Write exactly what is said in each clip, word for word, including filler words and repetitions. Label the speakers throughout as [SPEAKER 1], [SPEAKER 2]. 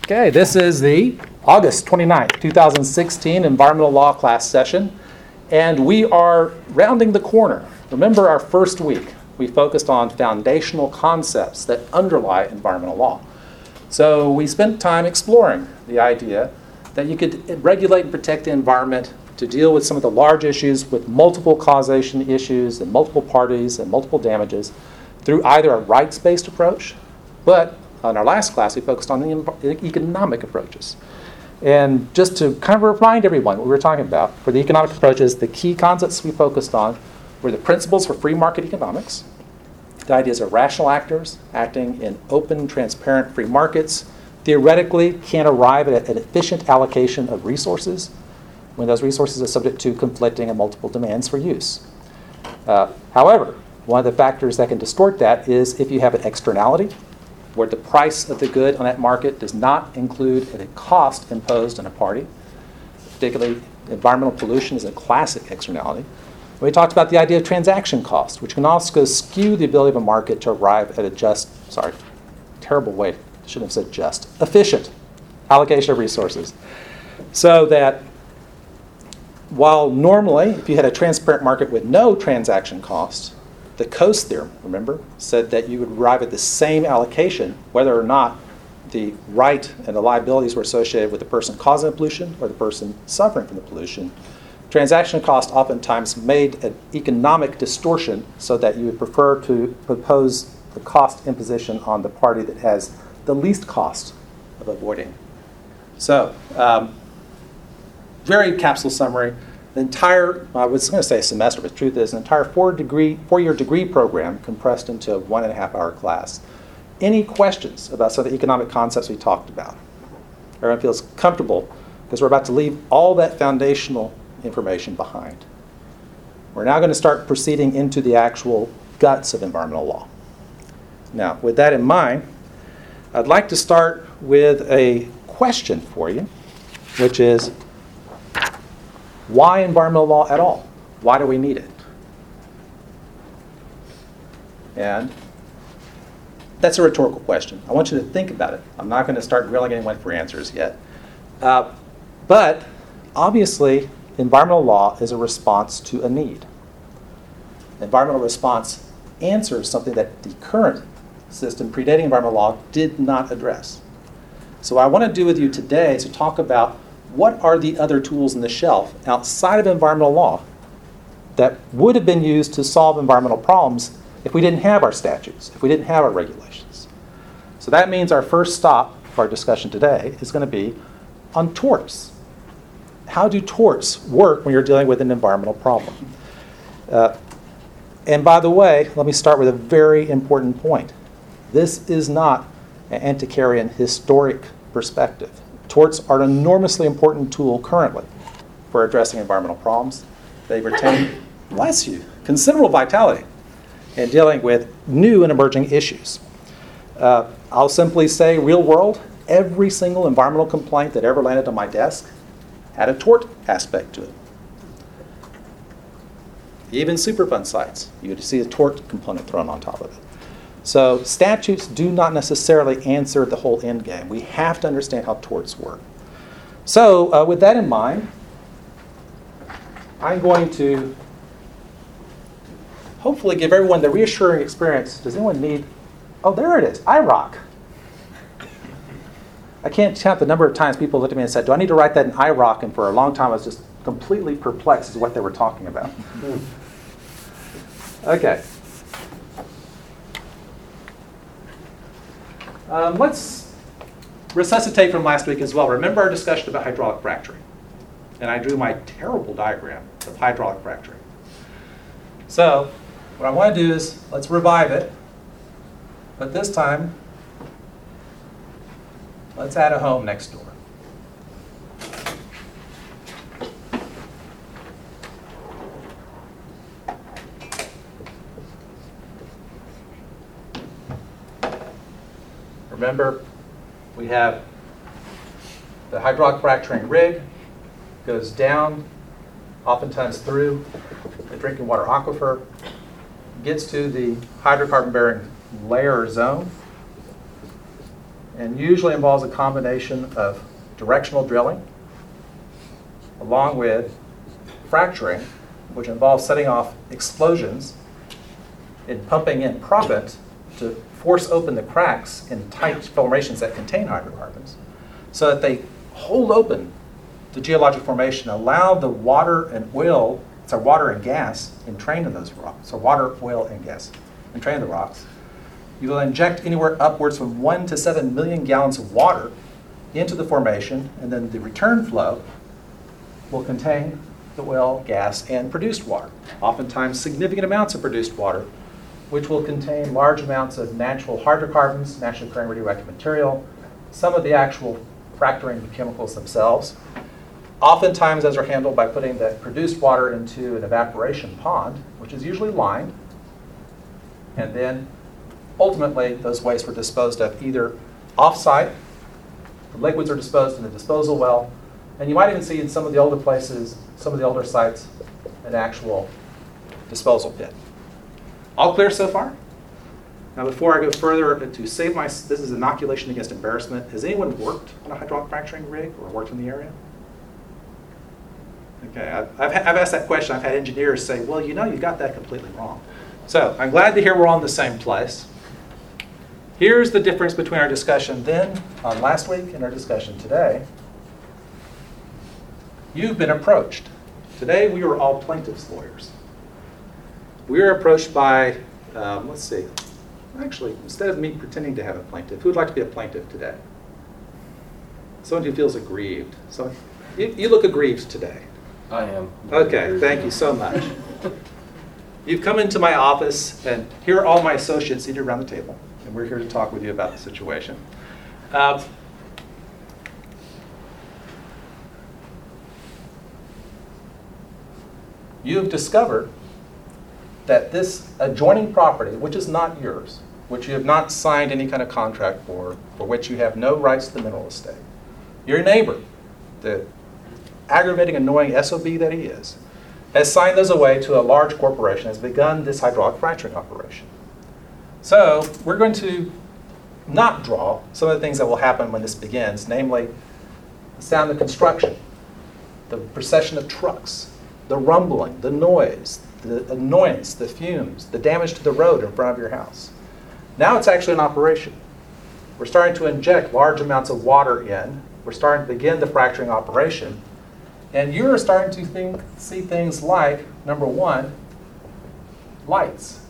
[SPEAKER 1] Okay, this is the August twenty-ninth, two thousand sixteen Environmental Law class session, and we are rounding the corner. Remember our first week, we focused on foundational concepts that underlie environmental law. So we spent time exploring the idea that you could regulate and protect the environment to deal with some of the large issues with multiple causation issues and multiple parties and multiple damages through either a rights-based approach, but in our last class we focused on the economic approaches. And just to kind of remind everyone what we were talking about, for the economic approaches, the key concepts we focused on were the principles for free market economics, the ideas of rational actors acting in open, transparent, free markets, theoretically can arrive at an efficient allocation of resources when those resources are subject to conflicting and multiple demands for use. Uh, however, one of the factors that can distort that is if you have an externality, where the price of the good on that market does not include a cost imposed on a party. Particularly, environmental pollution is a classic externality. We talked about the idea of transaction cost, which can also skew the ability of a market to arrive at a just, sorry, terrible way, shouldn't have said just, efficient allocation of resources. So that while normally, if you had a transparent market with no transaction cost, the Coase theorem, remember, said that you would arrive at the same allocation whether or not the right and the liabilities were associated with the person causing the pollution or the person suffering from the pollution. Transaction cost oftentimes made an economic distortion so that you would prefer to propose the cost imposition on the party that has the least cost of avoiding. So, um, very capsule summary. The entire, I was going to say semester, but the truth is, an entire four degree, four-year degree program compressed into a one and a half hour class. Any questions about some of the economic concepts we talked about? Everyone feels comfortable because we're about to leave all that foundational information behind. We're now going to start proceeding into the actual guts of environmental law. Now, with that in mind, I'd like to start with a question for you, which is, why environmental law at all? Why do we need it? And that's a rhetorical question. I want you to think about it. I'm not going to start grilling anyone for answers yet. Uh, but obviously, environmental law is a response to a need. Environmental response answers something that the current system predating environmental law did not address. So what I want to do with you today is to talk about what are the other tools in the shelf outside of environmental law that would have been used to solve environmental problems if we didn't have our statutes, if we didn't have our regulations. So that means our first stop for our discussion today is going to be on torts. How do torts work when you're dealing with an environmental problem? Uh, and by the way, let me start with a very important point. This is not an antiquarian historic perspective. Torts are an enormously important tool currently for addressing environmental problems. They retain, bless you, considerable vitality in dealing with new and emerging issues. Uh, I'll simply say, real world, every single environmental complaint that ever landed on my desk had a tort aspect to it. Even Superfund sites, you would see a tort component thrown on top of it. So statutes do not necessarily answer the whole end game. We have to understand how torts work. So uh, with that in mind, I'm going to hopefully give everyone the reassuring experience. Does anyone need, oh, there it is, I ROC. I can't count the number of times people looked at me and said, do I need to write that in I ROC? And for a long time I was just completely perplexed as to what they were talking about. Okay. Um, let's resuscitate from last week as well. Remember our discussion about hydraulic fracturing. And I drew my terrible diagram of hydraulic fracturing. So what I want to do is let's revive it. But this time, let's add a home next door. Remember, we have the hydraulic fracturing rig, goes down, oftentimes through the drinking water aquifer, gets to the hydrocarbon-bearing layer or zone, and usually involves a combination of directional drilling along with fracturing, which involves setting off explosions and pumping in proppant to force open the cracks in tight formations that contain hydrocarbons so that they hold open the geologic formation, allow the water and oil, so water and gas entrained in those rocks, so water, oil, and gas entrained in the rocks. You will inject anywhere upwards from one to seven million gallons of water into the formation, and then the return flow will contain the oil, gas, and produced water. Oftentimes significant amounts of produced water, which will contain large amounts of natural hydrocarbons, naturally occurring radioactive material, some of the actual fracturing chemicals themselves. Oftentimes those are handled by putting the produced water into an evaporation pond, which is usually lined, and then ultimately those wastes were disposed of either off-site, the liquids are disposed in the disposal well, and you might even see in some of the older places, some of the older sites, an actual disposal pit. All clear so far? Now before I go further, to save my, this is inoculation against embarrassment, has anyone worked on a hydraulic fracturing rig or worked in the area? Okay, I've, I've, I've asked that question. I've had engineers say, well, you know, you got that completely wrong. So I'm glad to hear we're all in the same place. Here's the difference between our discussion then on last week and our discussion today. You've been approached. Today we are all plaintiffs' lawyers. We are approached by, um, let's see, actually, instead of me pretending to have a plaintiff, who would like to be a plaintiff today? Someone who feels aggrieved. So you, you look aggrieved today.
[SPEAKER 2] I am.
[SPEAKER 1] Okay, thank you so much. You've come into my office, and here are all my associates seated around the table, and we're here to talk with you about the situation. Uh, you have discovered that this adjoining property, which is not yours, which you have not signed any kind of contract for, for which you have no rights to the mineral estate, your neighbor, the aggravating, annoying S O B that he is, has signed those away to a large corporation, has begun this hydraulic fracturing operation. So we're going to not draw some of the things that will happen when this begins, namely the sound of construction, the procession of trucks, the rumbling, the noise, the annoyance, the fumes, the damage to the road in front of your house. Now it's actually an operation. We're starting to inject large amounts of water in. We're starting to begin the fracturing operation. And you're starting to think, see things like, number one, lights.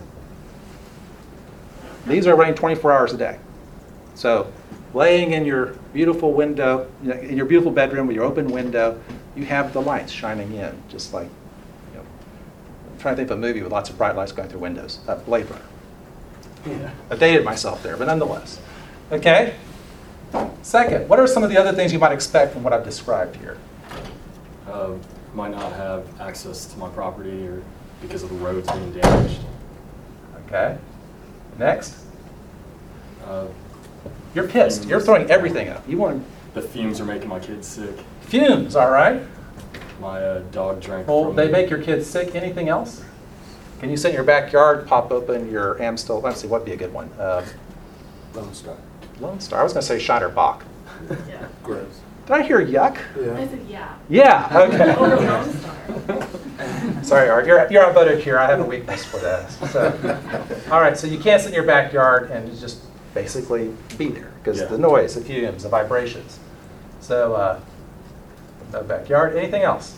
[SPEAKER 1] These are running twenty-four hours a day. So laying in your beautiful window, in your beautiful bedroom with your open window, you have the lights shining in, just like, you know, I'm trying to think of a movie with lots of bright lights going through windows. Uh, Blade Runner. Yeah. I dated myself there, but nonetheless. Okay? Second, what are some of the other things you might expect from what I've described here?
[SPEAKER 2] Uh, might not have access to my property or because of the roads being damaged.
[SPEAKER 1] Okay. Next.
[SPEAKER 2] Uh,
[SPEAKER 1] You're pissed.
[SPEAKER 2] fumes.
[SPEAKER 1] You're throwing everything up. You want
[SPEAKER 2] The fumes are making my kids sick.
[SPEAKER 1] fumes, all right?
[SPEAKER 2] My uh, dog drank
[SPEAKER 1] Well,
[SPEAKER 2] from
[SPEAKER 1] they
[SPEAKER 2] the-
[SPEAKER 1] make your kids sick. Anything else? Can you sit in your backyard, pop open your Amstel? Let's see, what'd be a good one? Uh,
[SPEAKER 3] Lone Star.
[SPEAKER 1] Lone Star. I was going to say Shiner Bach.
[SPEAKER 4] Yeah.
[SPEAKER 3] Gross.
[SPEAKER 1] Did I hear yuck?
[SPEAKER 4] I
[SPEAKER 3] Yeah.
[SPEAKER 4] said, yeah.
[SPEAKER 1] Yeah. Okay.
[SPEAKER 4] Over Lone Star.
[SPEAKER 1] Sorry, Art. You're, you're outvoted here. I have a weakness for that. So, all right, so you can't sit in your backyard and just basically be there because
[SPEAKER 2] Yeah.
[SPEAKER 1] the noise, the fumes, the vibrations. So, uh, no backyard. Anything else?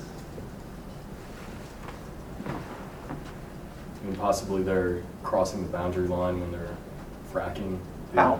[SPEAKER 2] I mean, possibly they're crossing the boundary line when they're fracking.
[SPEAKER 1] How?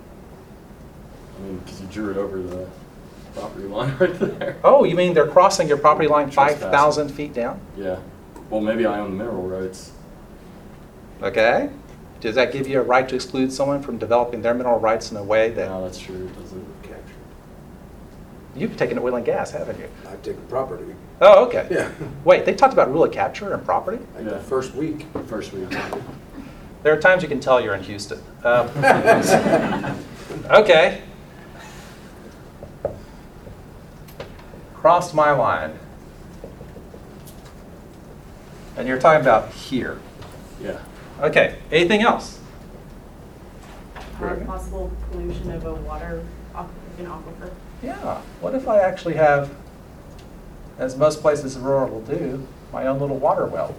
[SPEAKER 2] I mean, because you drew it over the property line right there.
[SPEAKER 1] Oh, you mean they're crossing your property line
[SPEAKER 2] Trespassing.
[SPEAKER 1] five thousand feet down?
[SPEAKER 2] Yeah. Well, maybe I own the mineral rights.
[SPEAKER 1] Okay. Does that give you a right to exclude someone from developing their mineral rights in a way that
[SPEAKER 2] No, that's true. It doesn't.
[SPEAKER 3] Captured.
[SPEAKER 1] you've taken oil and gas, haven't you?
[SPEAKER 3] I've taken property.
[SPEAKER 1] Oh, okay.
[SPEAKER 3] Yeah.
[SPEAKER 1] Wait, they talked about rule of capture and property?
[SPEAKER 3] Like
[SPEAKER 2] Yeah.
[SPEAKER 3] the first week.
[SPEAKER 2] First week.
[SPEAKER 1] There are times you can tell you're in Houston. Um, okay. Crossed my line. And you're talking about here.
[SPEAKER 2] Yeah.
[SPEAKER 1] Okay, anything else? Correct.
[SPEAKER 4] possible pollution of a water, aqu- an aquifer.
[SPEAKER 1] Yeah, what if I actually have, as most places in rural will do, my own little water well?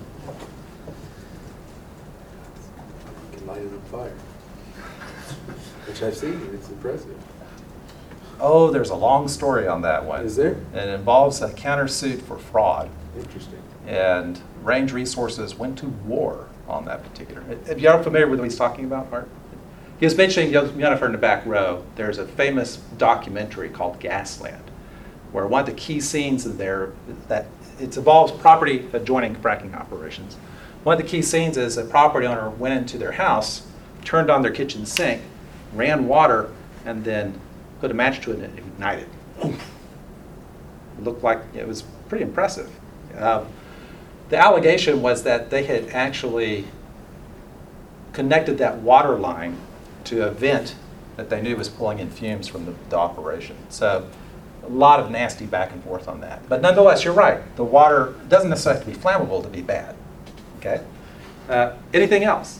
[SPEAKER 3] You can light it on fire. Which I've seen, and it's impressive.
[SPEAKER 1] Oh, there's a long story on that one.
[SPEAKER 3] Is there?
[SPEAKER 1] It involves a countersuit for fraud,
[SPEAKER 3] Interesting.
[SPEAKER 1] and Range Resources went to war on that particular. Are you familiar with what he's talking about, Art? He was mentioning, you know, if you're in the back row, there's a famous documentary called Gasland, where one of the key scenes in there that it involves property adjoining fracking operations. One of the key scenes is a property owner went into their house, turned on their kitchen sink, ran water, and then put a match to it and it ignited. It looked like it was pretty impressive. Um, the allegation was that they had actually connected that water line to a vent that they knew was pulling in fumes from the, the operation. So a lot of nasty back and forth on that. But nonetheless, you're right. The water doesn't necessarily have to be flammable to be bad. Okay? Uh, anything else?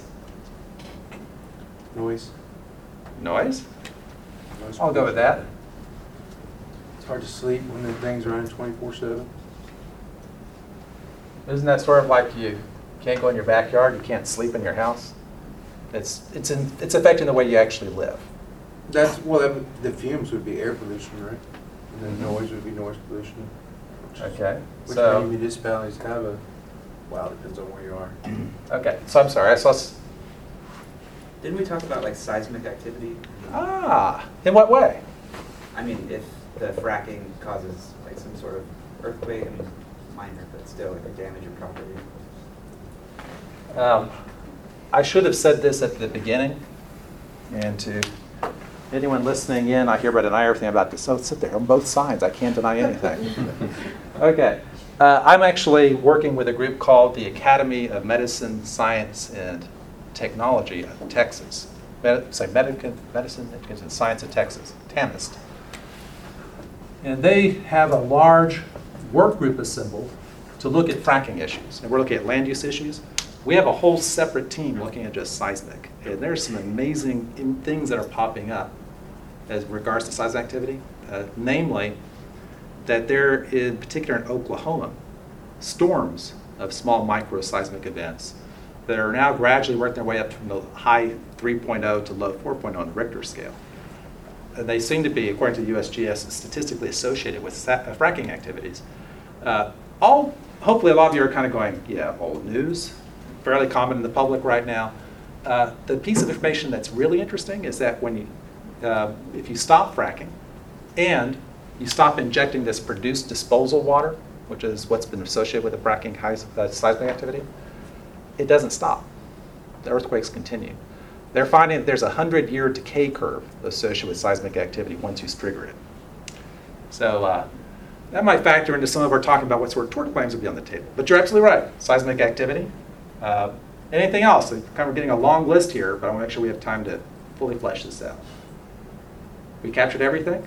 [SPEAKER 3] Noise.
[SPEAKER 1] Noise?
[SPEAKER 3] Noise
[SPEAKER 1] I'll go with that.
[SPEAKER 3] It's hard to sleep when the thing's running twenty-four seven.
[SPEAKER 1] Isn't that sort of like you can't go in your backyard, you can't sleep in your house? It's, it's, in, it's affecting the way you actually live.
[SPEAKER 3] That's, well, that would- the fumes would be air pollution, right? And then
[SPEAKER 1] Mhm.
[SPEAKER 3] noise would be noise pollution. Which-
[SPEAKER 1] Okay?
[SPEAKER 3] Which
[SPEAKER 1] So,
[SPEAKER 3] many municipalities have a, well, it depends on where you are.
[SPEAKER 1] okay, so I'm sorry, so let's,
[SPEAKER 5] Didn't we talk about like seismic activity?
[SPEAKER 1] ah, in what way?
[SPEAKER 5] I mean, if the fracking causes like some sort of earthquake, I mean, minor, but still like damage your property.
[SPEAKER 1] Um, I should have said this at the beginning, and to anyone listening in, I hereby deny everything about this. So sit there on both sides. I can't deny anything. Okay. Uh, I'm actually working with a group called the Academy of Medicine, Science, and Technology of Texas. Med- say Medical, Medicine, and Science of Texas, TAMIST. And they have a large work group assembled to look at fracking issues. And we're looking at land use issues. We have a whole separate team looking at just seismic. And there's some amazing in- things that are popping up as regards to seismic activity. Uh, namely, that there, in particular in Oklahoma, storms of small micro seismic events that are now gradually working their way up from the high three point oh to low four point oh on the Richter scale. And they seem to be, according to U S G S, statistically associated with sa- uh, fracking activities. Uh, all, hopefully a lot of you are kind of going, yeah, old news, fairly common in the public right now. Uh, the piece of information that's really interesting is that when you, uh, if you stop fracking and you stop injecting this produced disposal water, which is what's been associated with the fracking high, uh, seismic activity, it doesn't stop. The earthquakes continue. They're finding that there's a hundred-year decay curve associated with seismic activity once you trigger it. So uh, that might factor into some of our talking about what sort of tort claims would be on the table. But you're absolutely right, seismic activity. Uh, anything else? We're kind of getting a long list here, but I want to make sure we have time to fully flesh this out. We captured everything?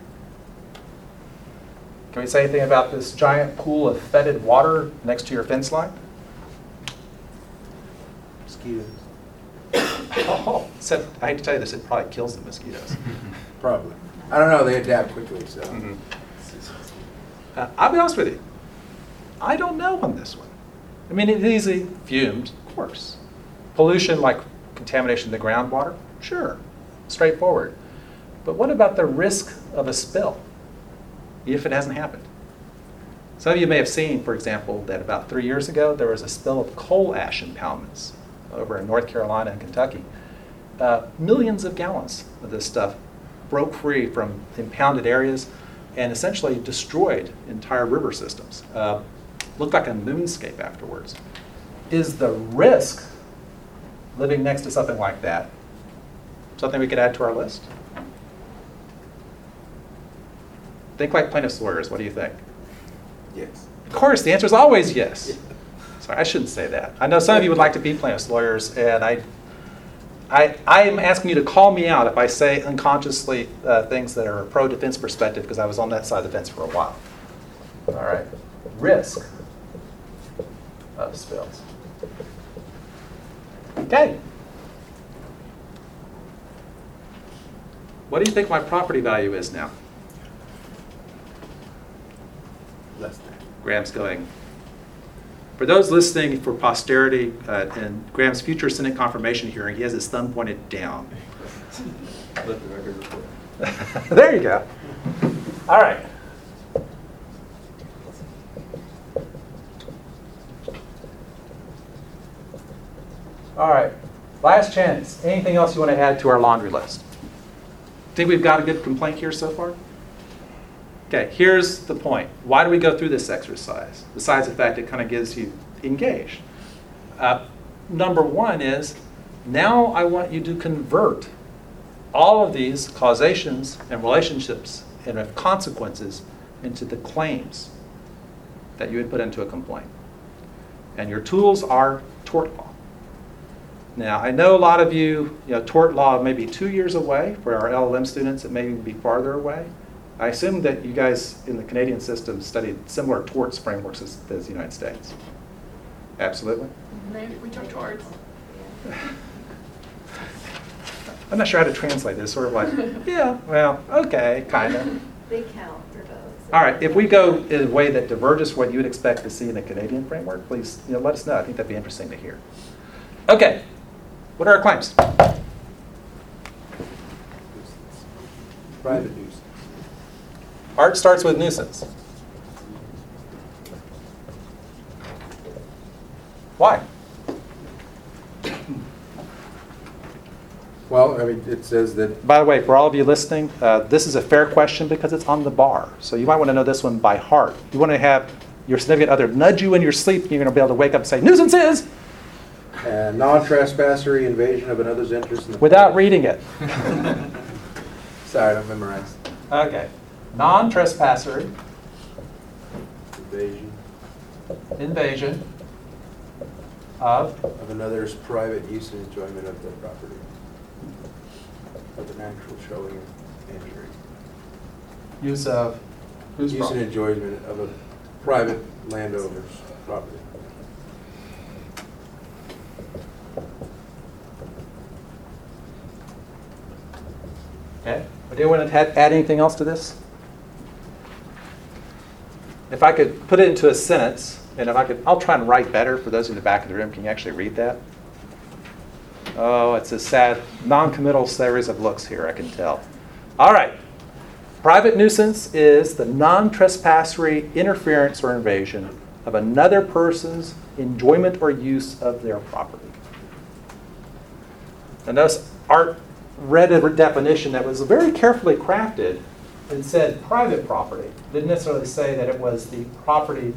[SPEAKER 1] Can we say anything about this giant pool of fetid water next to your fence line?
[SPEAKER 3] Mosquitoes.
[SPEAKER 1] Oh, except, I hate to tell you this, it probably kills the mosquitoes.
[SPEAKER 3] Probably. I don't know, they adapt quickly, so.
[SPEAKER 1] Mhm. Uh, I'll be honest with you. I don't know on this one. I mean, it is easily fumed, of course. Pollution like contamination of the groundwater, sure, straightforward. But what about the risk of a spill if it hasn't happened? Some of you may have seen, for example, that about three years ago there was a spill of coal ash impoundments over in North Carolina and Kentucky. Uh, millions of gallons of this stuff broke free from impounded areas and essentially destroyed entire river systems. Uh, looked like a moonscape afterwards. Is the risk living next to something like that something we could add to our list? Think like plaintiff's lawyers. What do you think?
[SPEAKER 3] Yes.
[SPEAKER 1] Of course, the answer is always yes. Sorry, I shouldn't say that. I know some of you would like to be plaintiff's lawyers, and I, I, I am asking you to call me out if I say unconsciously uh, things that are a pro-defense perspective, because I was on that side of the fence for a while. All right. Risk of spills. Okay. What do you think my property value is now?
[SPEAKER 3] Less than.
[SPEAKER 1] Graham's going. For those listening for posterity, uh, in Graham's future Senate confirmation hearing, he has his thumb pointed down.
[SPEAKER 2] Let the record reflect.
[SPEAKER 1] There you go. All right. All right. Last chance. Anything else you want to add to our laundry list? Think we've got a good complaint here so far? Okay, here's the point. Why do we go through this exercise? Besides the fact it kind of gets you engaged. Uh, number one is, now I want you to convert all of these causations and relationships and have consequences into the claims that you would put into a complaint. And your tools are tort law. Now, I know a lot of you, you know, tort law may be two years away. For our L L M students, it may be farther away. I assume that you guys in the Canadian system studied similar torts frameworks as, as the United States. Absolutely?
[SPEAKER 4] Maybe we took towards.
[SPEAKER 1] I'm not sure how to translate this. Sort of like, yeah, well, okay, kind of.
[SPEAKER 6] They count for both.
[SPEAKER 1] All right, if we go in a way that diverges from what you would expect to see in a Canadian framework, please, you know, let us know. I think that'd be interesting to hear. Okay, what are our claims?
[SPEAKER 3] Private nuisance.
[SPEAKER 1] Art starts with nuisance. Why?
[SPEAKER 3] Well, I mean, it says that,
[SPEAKER 1] By the way, for all of you listening, uh, this is a fair question because it's on the bar. So you might want to know this one by heart. You want to have your significant other nudge you in your sleep, and you're going to be able to wake up and say, nuisance is,
[SPEAKER 3] uh, non-trespassory invasion of another's interest in the...
[SPEAKER 1] without reading it.
[SPEAKER 3] Sorry, I don't memorize.
[SPEAKER 1] Okay. Non-trespassory
[SPEAKER 3] Invasion
[SPEAKER 1] invasion of
[SPEAKER 3] of another's private use and enjoyment of the property. Of an actual showing of injury.
[SPEAKER 1] use of whose
[SPEAKER 3] Use and
[SPEAKER 1] property?
[SPEAKER 3] enjoyment of a private landowner's property.
[SPEAKER 1] Okay. Do you want to add add anything else to this? If I could put it into a sentence, and if I could, I'll try and write better for those in the back of the room. Can you actually read that? Oh, it's a sad, non-committal series of looks here, I can tell. All right. Private nuisance is the non-trespassory interference or invasion of another person's enjoyment or use of their property. And notice Art read a definition that was very carefully crafted and said private property. Didn't necessarily say that it was the property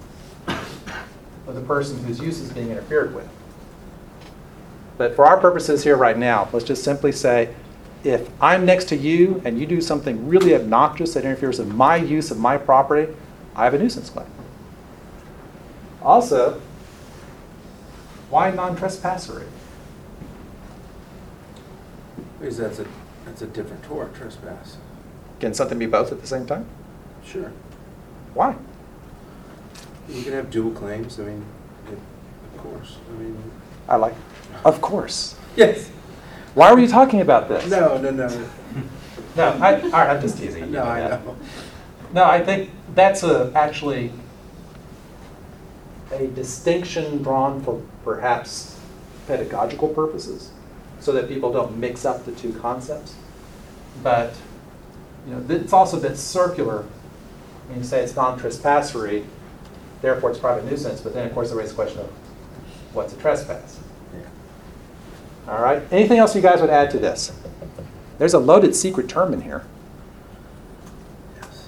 [SPEAKER 1] of the person whose use is being interfered with. But for our purposes here right now, let's just simply say, if I'm next to you and you do something really obnoxious that interferes with my use of my property, I have a nuisance claim. Also, why non-trespassory?
[SPEAKER 3] Because that's a, that's a different tort, trespass.
[SPEAKER 1] Can something be both at the same time?
[SPEAKER 3] Sure.
[SPEAKER 1] Why?
[SPEAKER 3] You can have dual claims, I mean, it- of course, I mean.
[SPEAKER 1] I like, of course.
[SPEAKER 3] Yes.
[SPEAKER 1] Why were you talking about this?
[SPEAKER 3] No, no, no.
[SPEAKER 1] No, I, all right, I'm just teasing you.
[SPEAKER 3] No, I
[SPEAKER 1] that.
[SPEAKER 3] know.
[SPEAKER 1] No, I think that's a, actually a distinction drawn for perhaps pedagogical purposes, so that people don't mix up the two concepts. But you know, it's also a bit circular when you say it's non-trespassory, therefore it's private nuisance, but then of course it raises the question of what's a trespass?
[SPEAKER 3] Yeah.
[SPEAKER 1] All right, anything else you guys would add to this? There's a loaded secret term in here.
[SPEAKER 3] Yes.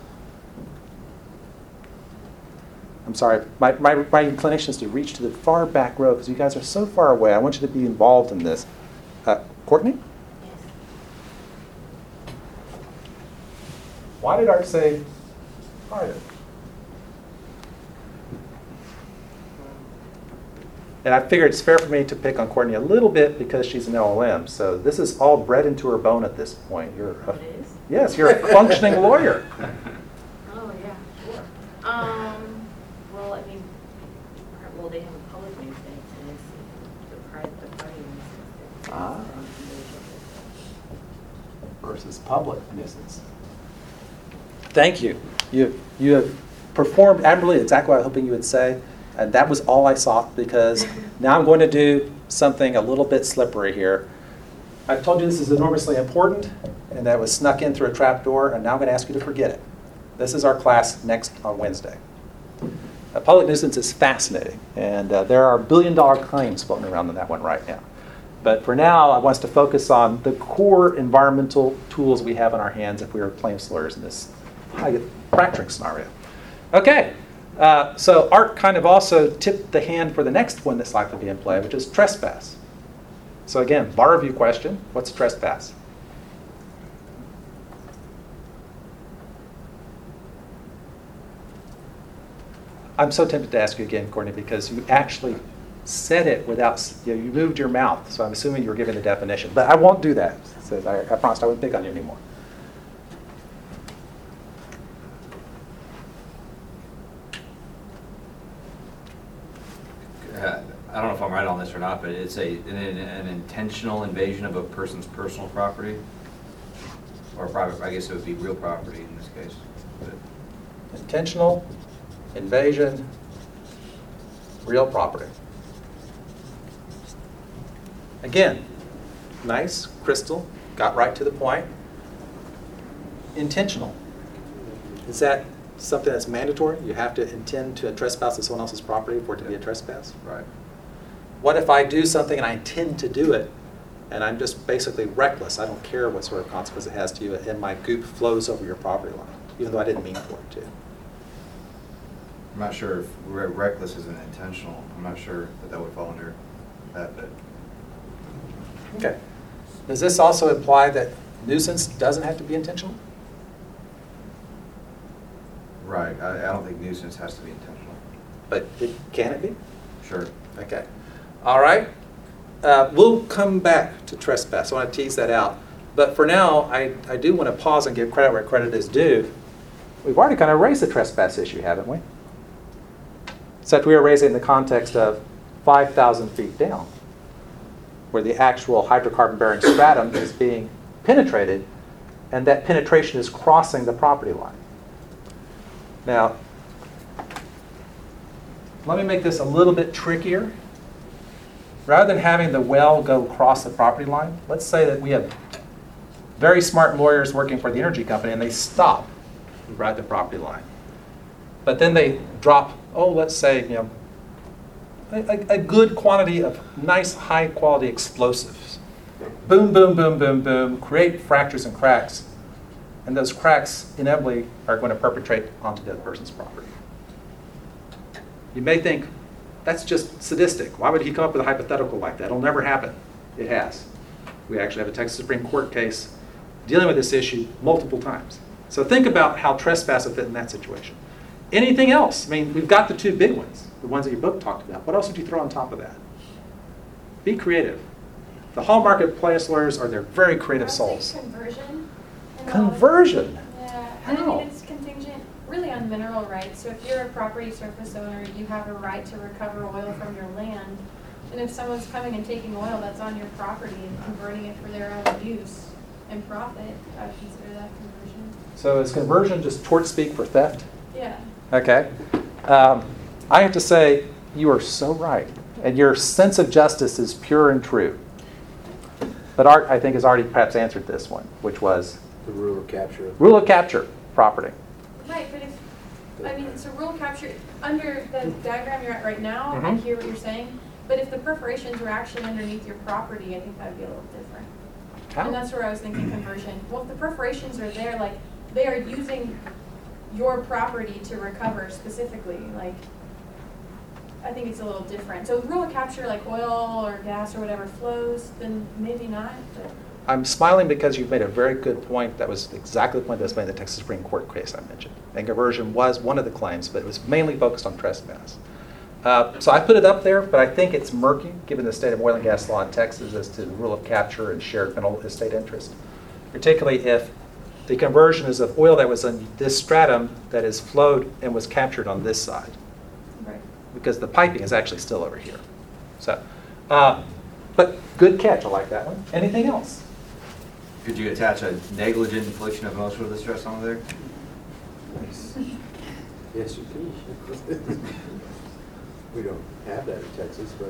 [SPEAKER 1] I'm sorry, my, my, my inclination is to reach to the far back row because you guys are so far away. I want you to be involved in this. Uh, Courtney? Why did Art say private? And I figured it's fair for me to pick on Courtney a little bit because she's an L L M. So this is all bred into her bone at this point. You're a,
[SPEAKER 4] It is?
[SPEAKER 1] yes, you're a functioning lawyer.
[SPEAKER 4] Oh, yeah, sure. Um, well, I mean, well, they have a public nuisance and it's the private, the party nuisance.
[SPEAKER 1] Ah.
[SPEAKER 3] Or
[SPEAKER 1] versus public nuisance. Thank you. You, you have performed admirably, exactly what I was hoping you would say. And that was all I sought, because now I'm going to do something a little bit slippery here. I've told you this is enormously important, and that was snuck in through a trap door, and now I'm going to ask you to forget it. This is our class next on Wednesday. Uh, public nuisance is fascinating, and uh, there are billion-dollar claims floating around on that one right now. But for now, I want us to focus on the core environmental tools we have in our hands if we were plaintiffs lawyers in this high fracturing scenario. Okay, uh, so Art kind of also tipped the hand for the next one that's likely to be in play, which is trespass. So again, bar review question, what's trespass? I'm so tempted to ask you again, Courtney, because you actually said it without, you know, you moved your mouth, so I'm assuming you were giving the definition. But I won't do that. So I, I promised I wouldn't pick on you anymore.
[SPEAKER 7] Uh, I don't know if I'm right on this or not, but it's a an, an intentional invasion of a person's personal property, or private. I guess it would be real property in this case. But
[SPEAKER 1] Intentional invasion, real property. Again, nice, crystal, got right to the point. Intentional. Is that something that's mandatory? You have to intend to trespass on someone else's property for it to be a trespass?
[SPEAKER 7] right.
[SPEAKER 1] What if I do something and I intend to do it, and I'm just basically reckless? I don't care what sort of consequence it has to you, and my goop flows over your property line, even though I didn't mean for it to.
[SPEAKER 7] I'm not sure if re- reckless isn't intentional. I'm not sure that that would fall under that. But
[SPEAKER 1] Okay. Does this also imply that nuisance doesn't have to be intentional?
[SPEAKER 7] right. I, I don't think nuisance has to be intentional.
[SPEAKER 1] But it, can it be?
[SPEAKER 7] Sure.
[SPEAKER 1] Okay. All right. Uh, we'll come back to trespass. I want to tease that out. But for now, I, I do want to pause and give credit where credit is due. We've already kind of raised the trespass issue, haven't we? Except we are raising in the context of five thousand feet down, where the actual hydrocarbon-bearing stratum is being penetrated, and that penetration is crossing the property line. Now, let me make this a little bit trickier. Rather than having the well go across the property line, let's say that we have very smart lawyers working for the energy company, and they stop right at the property line. But then they drop, oh, let's say, you know, a, a good quantity of nice, high-quality explosives. Boom, boom, boom, boom, boom, create fractures and cracks. And those cracks inevitably are going to perpetrate onto the other person's property. You may think, that's just sadistic. Why would he come up with a hypothetical like that? It'll never happen. It has. We actually have a Texas Supreme Court case dealing with this issue multiple times. So think about how trespass would fit in that situation. Anything else? I mean, we've got the two big ones, the ones that your book talked about. What else would you throw on top of that? Be creative. The hallmark of plaintiffs' lawyers are they're very creative
[SPEAKER 6] I would say
[SPEAKER 1] souls.
[SPEAKER 6] Conversion. and all-
[SPEAKER 1] Conversion?
[SPEAKER 6] Yeah, and I
[SPEAKER 1] How?
[SPEAKER 6] mean, it's contingent really on mineral rights. So if you're a property surface owner, you have a right to recover oil from your land. And if someone's coming and taking oil that's on your property and converting it for their own use and profit, I would consider that conversion.
[SPEAKER 1] So is conversion just tort speak for theft?
[SPEAKER 6] Yeah.
[SPEAKER 1] Okay. Um, I have to say, you are so right. And your sense of justice is pure and true. But Art, I think, has already perhaps answered this one, which was
[SPEAKER 3] The rule of capture.
[SPEAKER 1] rule of capture property.
[SPEAKER 6] Right, but if, I mean, so rule capture, under the diagram you're at right now, I
[SPEAKER 1] Mhm.
[SPEAKER 6] hear what you're saying, but if the perforations were actually underneath your property, I think that'd be a little different.
[SPEAKER 1] How?
[SPEAKER 6] And that's where I was thinking conversion. Well, if the perforations are there, like, they are using your property to recover specifically, like, I think it's a little different. So rule of capture, like oil or gas or whatever flows, then maybe not, but.
[SPEAKER 1] I'm smiling because you've made a very good point. That was exactly the point that was made in the Texas Supreme Court case I mentioned. And conversion was one of the claims, but it was mainly focused on trespass. Uh, so I put it up there, but I think it's murky, given the state of oil and gas law in Texas as to the rule of capture and shared mineral estate interest, particularly if the conversion is of oil that was in this stratum that is flowed and was captured on this side,
[SPEAKER 6] Right.
[SPEAKER 1] because the piping is actually still over here. So, uh, but good catch. I like that one. Anything else?
[SPEAKER 7] Could you attach a negligent infliction of emotional distress on there?
[SPEAKER 3] Yes, you can. We don't have that in Texas, but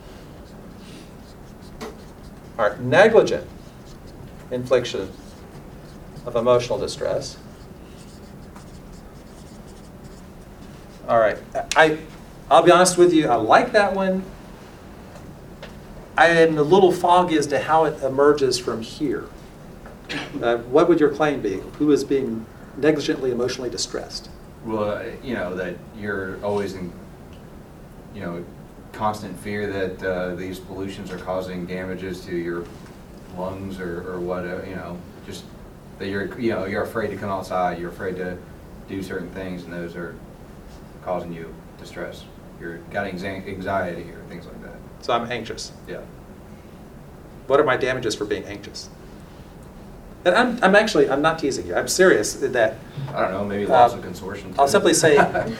[SPEAKER 1] All right, negligent infliction of emotional distress. All right, I, I'll be honest with you, I like that one. I am a little foggy as to how it emerges from here. Uh, what would your claim be? Who is being negligently emotionally distressed?
[SPEAKER 7] Well, uh, you know, that you're always in, you know, constant fear that uh, these pollutions are causing damages to your lungs or, or whatever, you know, just that you're, you know, you're afraid to come outside, you're afraid to do certain things, and those are causing you distress. You're got anxi- anxiety or things like that.
[SPEAKER 1] So I'm anxious.
[SPEAKER 7] Yeah.
[SPEAKER 1] What are my damages for being anxious? And I'm, I'm actually, I'm not teasing you. I'm serious that
[SPEAKER 7] I don't know, maybe loss of
[SPEAKER 1] Um,
[SPEAKER 7] consortium.
[SPEAKER 1] I'll
[SPEAKER 7] too.
[SPEAKER 1] simply say,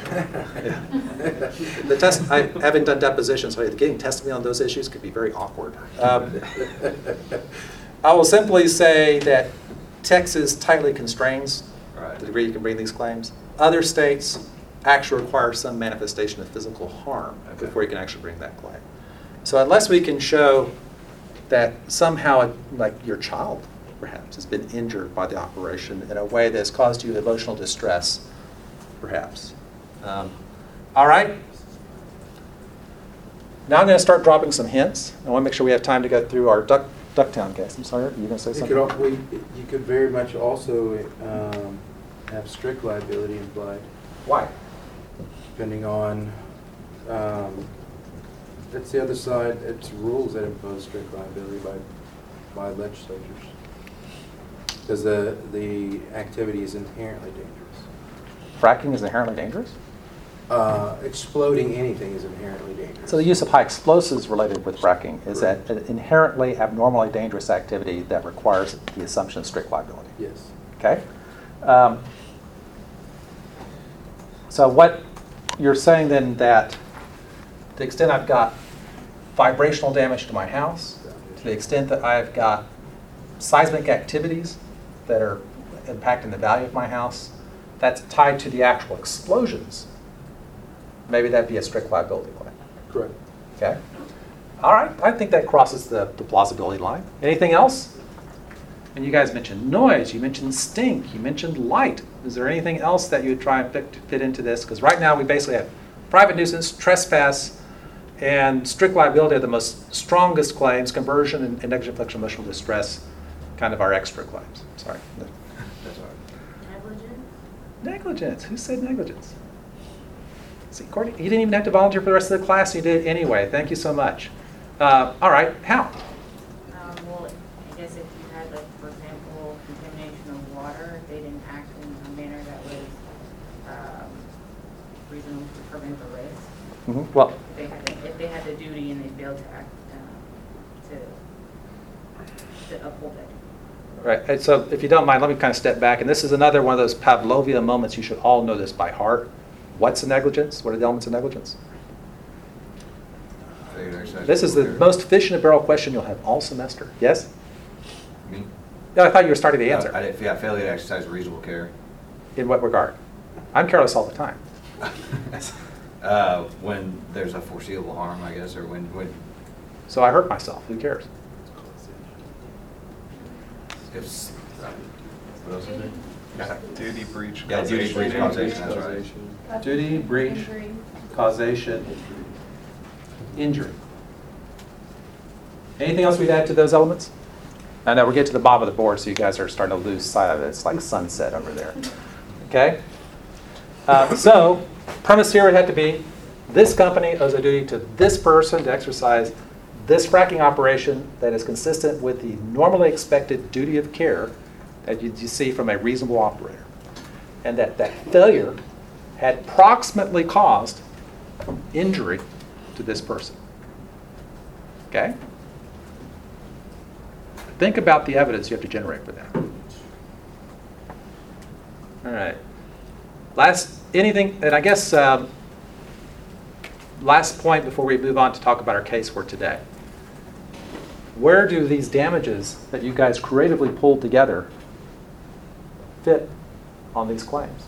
[SPEAKER 1] the test, I haven't done depositions, so getting testimony on those issues could be very awkward. Um, I will simply say that Texas tightly constrains
[SPEAKER 7] Right.
[SPEAKER 1] the degree you can bring these claims. Other states actually require some manifestation of physical harm
[SPEAKER 7] Okay.
[SPEAKER 1] before you can actually bring that claim. So unless we can show that somehow, like your child perhaps has been injured by the operation in a way that's caused you emotional distress, perhaps. Um, all right. Now I'm going to start dropping some hints. I want to make sure we have time to go through our Duck, Ducktown case. I'm sorry, are you going to say
[SPEAKER 3] you
[SPEAKER 1] something?
[SPEAKER 3] could, al- we, you could very much also um, have strict liability implied,
[SPEAKER 1] Why?
[SPEAKER 3] depending on, um, that's the other side, it's rules that impose strict liability by, by legislatures. Because the, the activity is inherently dangerous.
[SPEAKER 1] Fracking is inherently dangerous?
[SPEAKER 3] Uh, exploding anything is inherently dangerous.
[SPEAKER 1] So the use of high explosives related with fracking is that an inherently abnormally dangerous activity that requires the assumption of strict liability.
[SPEAKER 3] Yes.
[SPEAKER 1] Okay? Um, so what you're saying then that to the extent I've got vibrational damage to my house, to the extent that I've got seismic activities that are impacting the value of my house, that's tied to the actual explosions. Maybe that'd be a strict liability claim.
[SPEAKER 3] Correct.
[SPEAKER 1] Okay? All right, I think that crosses the, the plausibility line. Anything else? And you guys mentioned noise, you mentioned stink, you mentioned light. Is there anything else that you would try and fit, fit into this? Because right now we basically have private nuisance, trespass, and strict liability are the most strongest claims. Conversion and, and negligent infliction of emotional distress, kind of our extra claims. Sorry.
[SPEAKER 7] That's all right.
[SPEAKER 4] Negligence?
[SPEAKER 1] Negligence. Who said negligence? See, Courtney, you didn't even have to volunteer for the rest of the class. You did it anyway. Thank you so much. Uh, all right. How?
[SPEAKER 4] Um, well, I guess if you had, like, for example, contamination of water, if they didn't act in a manner that was um, reasonable to prevent the risk.
[SPEAKER 1] Mm-hmm. Well,
[SPEAKER 4] If they had, the- if they had the duty and they failed to act, um, to, to uphold it.
[SPEAKER 1] right. And so if you don't mind, let me kind of step back. And this is another one of those Pavlovian moments. You should all know this by heart. What's a negligence? What are the elements of negligence?
[SPEAKER 7] Failure to exercise
[SPEAKER 1] This is the
[SPEAKER 7] reasonable
[SPEAKER 1] most fish in a barrel question you'll have all semester. Yes?
[SPEAKER 7] care. Me?
[SPEAKER 1] Yeah, I thought you were starting the answer.
[SPEAKER 7] I didn't, yeah, failure to exercise reasonable care.
[SPEAKER 1] In what regard? I'm careless all the time.
[SPEAKER 7] Uh, when there's a foreseeable harm, I guess, or when, when
[SPEAKER 1] So I hurt myself. Who cares?
[SPEAKER 7] it's, what else is there?
[SPEAKER 8] Duty breach.
[SPEAKER 7] Yeah, duty breach
[SPEAKER 8] causation.
[SPEAKER 7] causation, that's right.
[SPEAKER 1] Duty, breach,
[SPEAKER 6] Injury.
[SPEAKER 1] causation, injury. Anything else we'd add to those elements? I know we're getting to the bottom of the board, so you guys are starting to lose sight of it. It's like sunset over there. Okay? Uh, so, premise here would have to be, this company owes a duty to this person to exercise this fracking operation that is consistent with the normally expected duty of care that you, you see from a reasonable operator. And that that failure had proximately caused injury to this person. Okay? Think about the evidence you have to generate for that. All right. Last, anything, and I guess um, last point before we move on to talk about our case for today. where do these damages that you guys creatively pulled together fit on these claims?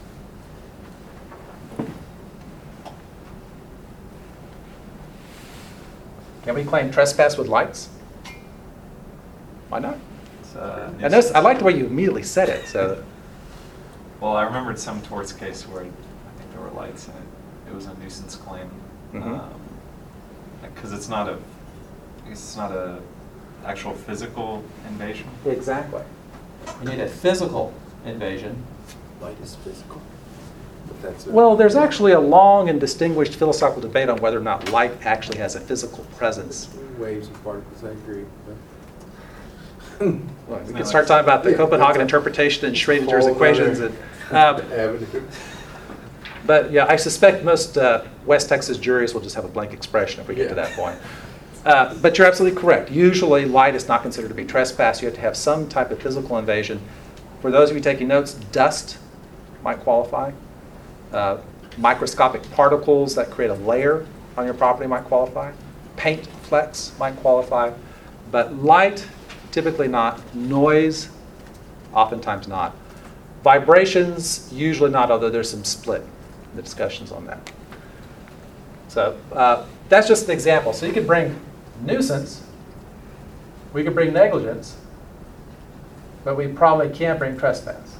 [SPEAKER 1] Can we claim trespass with lights? Why not?
[SPEAKER 8] It's, uh,
[SPEAKER 1] And this, I like the way you immediately said it. So,
[SPEAKER 8] Well, I remembered some torts case where I think there were lights in it. It was a nuisance claim.
[SPEAKER 1] Mhm.
[SPEAKER 8] Because it's not a, I guess it's not a actual physical invasion.
[SPEAKER 1] exactly. You need a physical invasion.
[SPEAKER 3] Light is physical. But that's a-
[SPEAKER 1] Well, there's actually a long and distinguished philosophical debate on whether or not light actually has a physical presence.
[SPEAKER 3] Waves and particles, I agree. but-
[SPEAKER 1] Well, we can start talking about the Copenhagen interpretation and Schrodinger's
[SPEAKER 3] Whole
[SPEAKER 1] equations.
[SPEAKER 3] other
[SPEAKER 1] And, um,
[SPEAKER 3] Avenue.
[SPEAKER 1] but yeah, I suspect most uh, West Texas juries will just have a blank expression if we get to
[SPEAKER 3] Yeah.
[SPEAKER 1] that point. Uh, but you're absolutely correct. Usually, light is not considered to be trespass. You have to have some type of physical invasion. For those of you taking notes, dust might qualify. Uh, microscopic particles that create a layer on your property might qualify. Paint flecks might qualify. But light, typically not. Noise, oftentimes not. Vibrations, usually not, although there's some split in the discussions on that. So uh, that's just an example. So you could bring nuisance, we could bring negligence, but we probably can't bring trespass.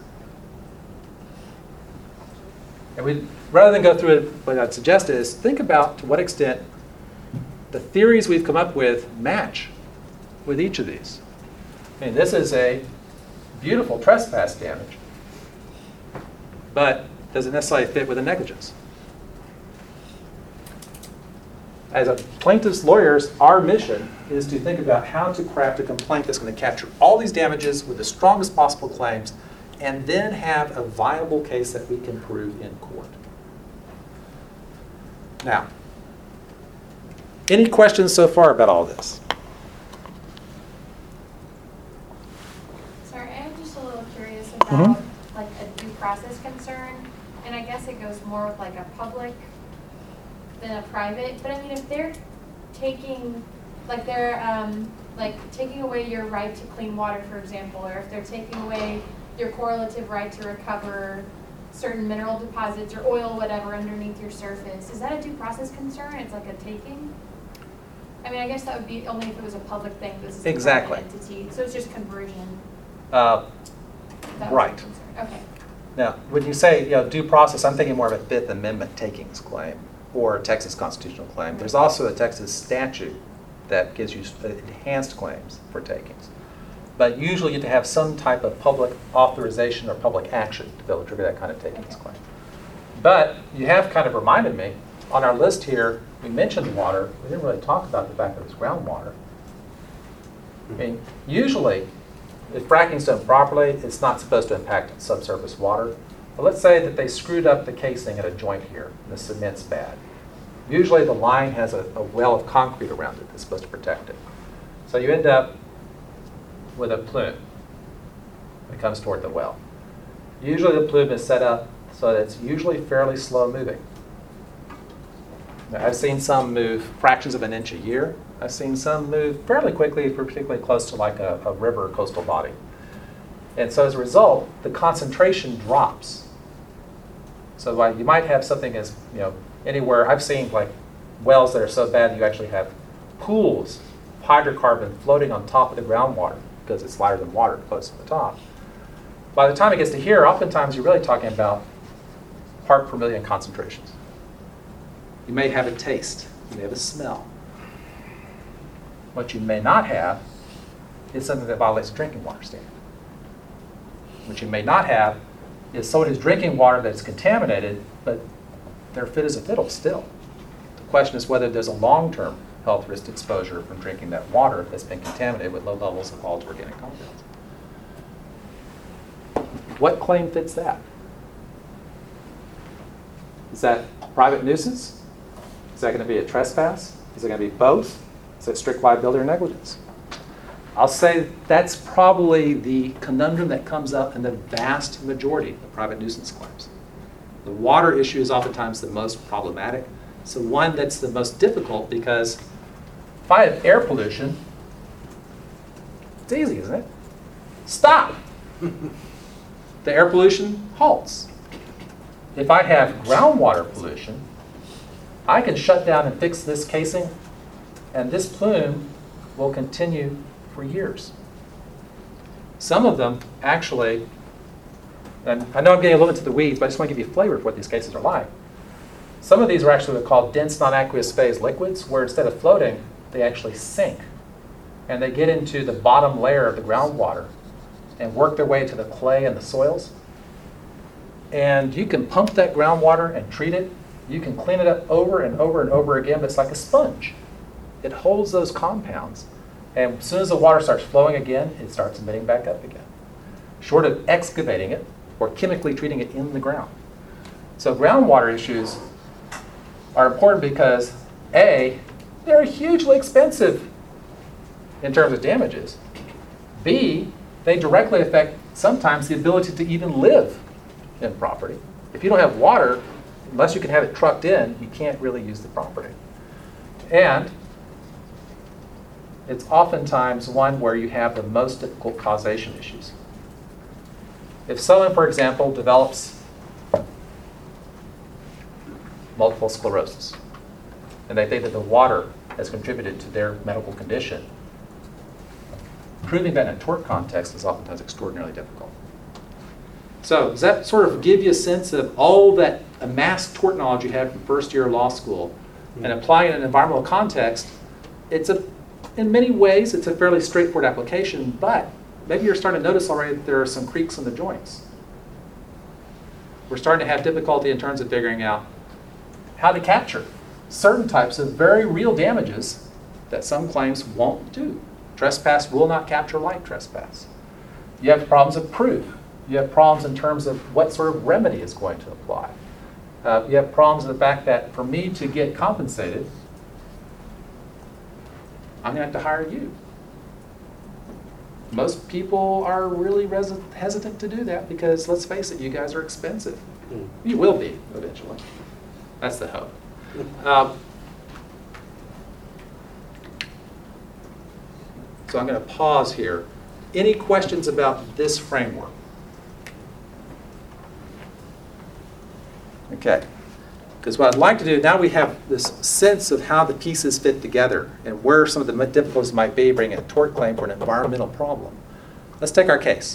[SPEAKER 1] And we, rather than go through it, what I'd suggest is think about to what extent the theories we've come up with match with each of these. I mean, this is a beautiful trespass damage, but does it necessarily fit with a negligence? As a plaintiff's lawyers, our mission is to think about how to craft a complaint that's going to capture all these damages with the strongest possible claims and then have a viable case that we can prove in court. Now, any questions so far about all this?
[SPEAKER 6] Sorry, I'm just a little curious about
[SPEAKER 1] Mhm.
[SPEAKER 6] like a due process concern, and I guess it goes more with like a public than a private. But I mean, if they're taking, like they're um, like taking away your right to clean water, for example, or if they're taking away your correlative right to recover certain mineral deposits or oil, whatever, underneath your surface, is that a due process concern? It's like a taking? I mean, I guess that would be only if it was a public thing. This is a
[SPEAKER 1] Exactly.
[SPEAKER 6] private entity, so it's just conversion.
[SPEAKER 1] Uh,
[SPEAKER 6] That was
[SPEAKER 1] Right.
[SPEAKER 6] my concern. Okay.
[SPEAKER 1] Now, when you say, you know, due process, I'm thinking more of a Fifth Amendment takings claim or a Texas constitutional claim. There's also a Texas statute that gives you enhanced claims for takings. But usually you have to have some type of public authorization or public action to be able to trigger that kind of takings claim. But you have kind of reminded me, on our list here, we mentioned water. We didn't really talk about the fact that it's groundwater. I mean, usually, if fracking's done properly, it's not supposed to impact subsurface water. But let's say that they screwed up the casing at a joint here, and the cement's bad. Usually the line has a, a well of concrete around it that's supposed to protect it. So you end up with a plume that comes toward the well. Usually the plume is set up so that it's usually fairly slow moving. Now, I've seen some move fractions of an inch a year. I've seen some move fairly quickly, particularly close to like a, a river or coastal body. And so as a result, the concentration drops. So like you might have something as, you know, anywhere, I've seen like wells that are so bad you actually have pools of hydrocarbon floating on top of the groundwater because it's lighter than water close to the top. By the time it gets to here, oftentimes you're really talking about part per million concentrations. You may have a taste, you may have a smell. What you may not have is something that violates the drinking water standard. What you may not have is someone who's drinking water that's contaminated, but they're fit as a fiddle still. The question is whether there's a long-term health risk exposure from drinking that water that's been contaminated with low levels of volatile organic compounds. What claim fits that? Is that private nuisance? Is that going to be a trespass? Is it going to be both? Is it strict liability or negligence? I'll say that's probably the conundrum that comes up in the vast majority of private nuisance claims. The water issue is oftentimes the most problematic. So one that's the most difficult because if I have air pollution, It's easy, isn't it? Stop. The air pollution halts. If I have groundwater pollution, I can shut down and fix this casing, and this plume will continue for years. Some of them actually, and I know I'm getting a little into the weeds, but I just want to give you a flavor of what these cases are like. Some of these are actually what are called dense non-aqueous phase liquids, where instead of floating, they actually sink. And they get into the bottom layer of the groundwater and work their way to the clay and the soils. And you can pump that groundwater and treat it. You can clean it up over and over and over again, but it's like a sponge. It holds those compounds. And as soon as the water starts flowing again, it starts emitting back up again, short of excavating it or chemically treating it in the ground. So groundwater issues are important because, A, they're hugely expensive in terms of damages. B, they directly affect sometimes the ability to even live in property. If you don't have water, unless you can have it trucked in, you can't really use the property. And it's oftentimes one where you have the most difficult causation issues. If someone, for example, develops multiple sclerosis, and they think that the water has contributed to their medical condition, proving that in a tort context is oftentimes extraordinarily difficult. So does that sort of give you a sense of all that amassed tort knowledge you had from first year law school, and applying it in an environmental context? It's a, in many ways, it's a fairly straightforward application, but maybe you're starting to notice already that there are some creaks in the joints. We're starting to have difficulty in terms of figuring out how to capture certain types of very real damages that some claims won't do. Trespass will not capture like trespass. You have problems of proof. You have problems in terms of what sort of remedy is going to apply. Uh, you have problems with the fact that for me to get compensated, I'm going to have to hire you. Most people are really res- hesitant to do that because, let's face it, you guys are expensive.
[SPEAKER 3] Mm.
[SPEAKER 1] You will be eventually. That's the hope. Um, so I'm going to pause here. Any questions about this framework? Okay. Because what I'd like to do, now we have this sense of how the pieces fit together and where some of the difficulties might be bringing a tort claim for an environmental problem. Let's take our case.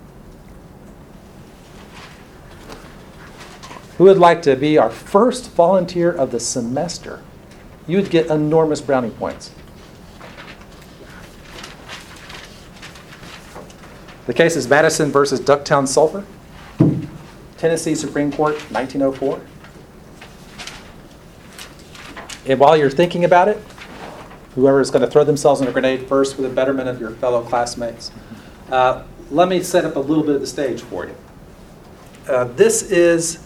[SPEAKER 1] Who would like to be our first volunteer of the semester? You would get enormous brownie points. The case is Madison versus Ducktown Sulphur, Tennessee Supreme Court, nineteen oh four. And while you're thinking about it, whoever is going to throw themselves in a grenade first for the betterment of your fellow classmates, uh, let me set up a little bit of the stage for you. Uh, this is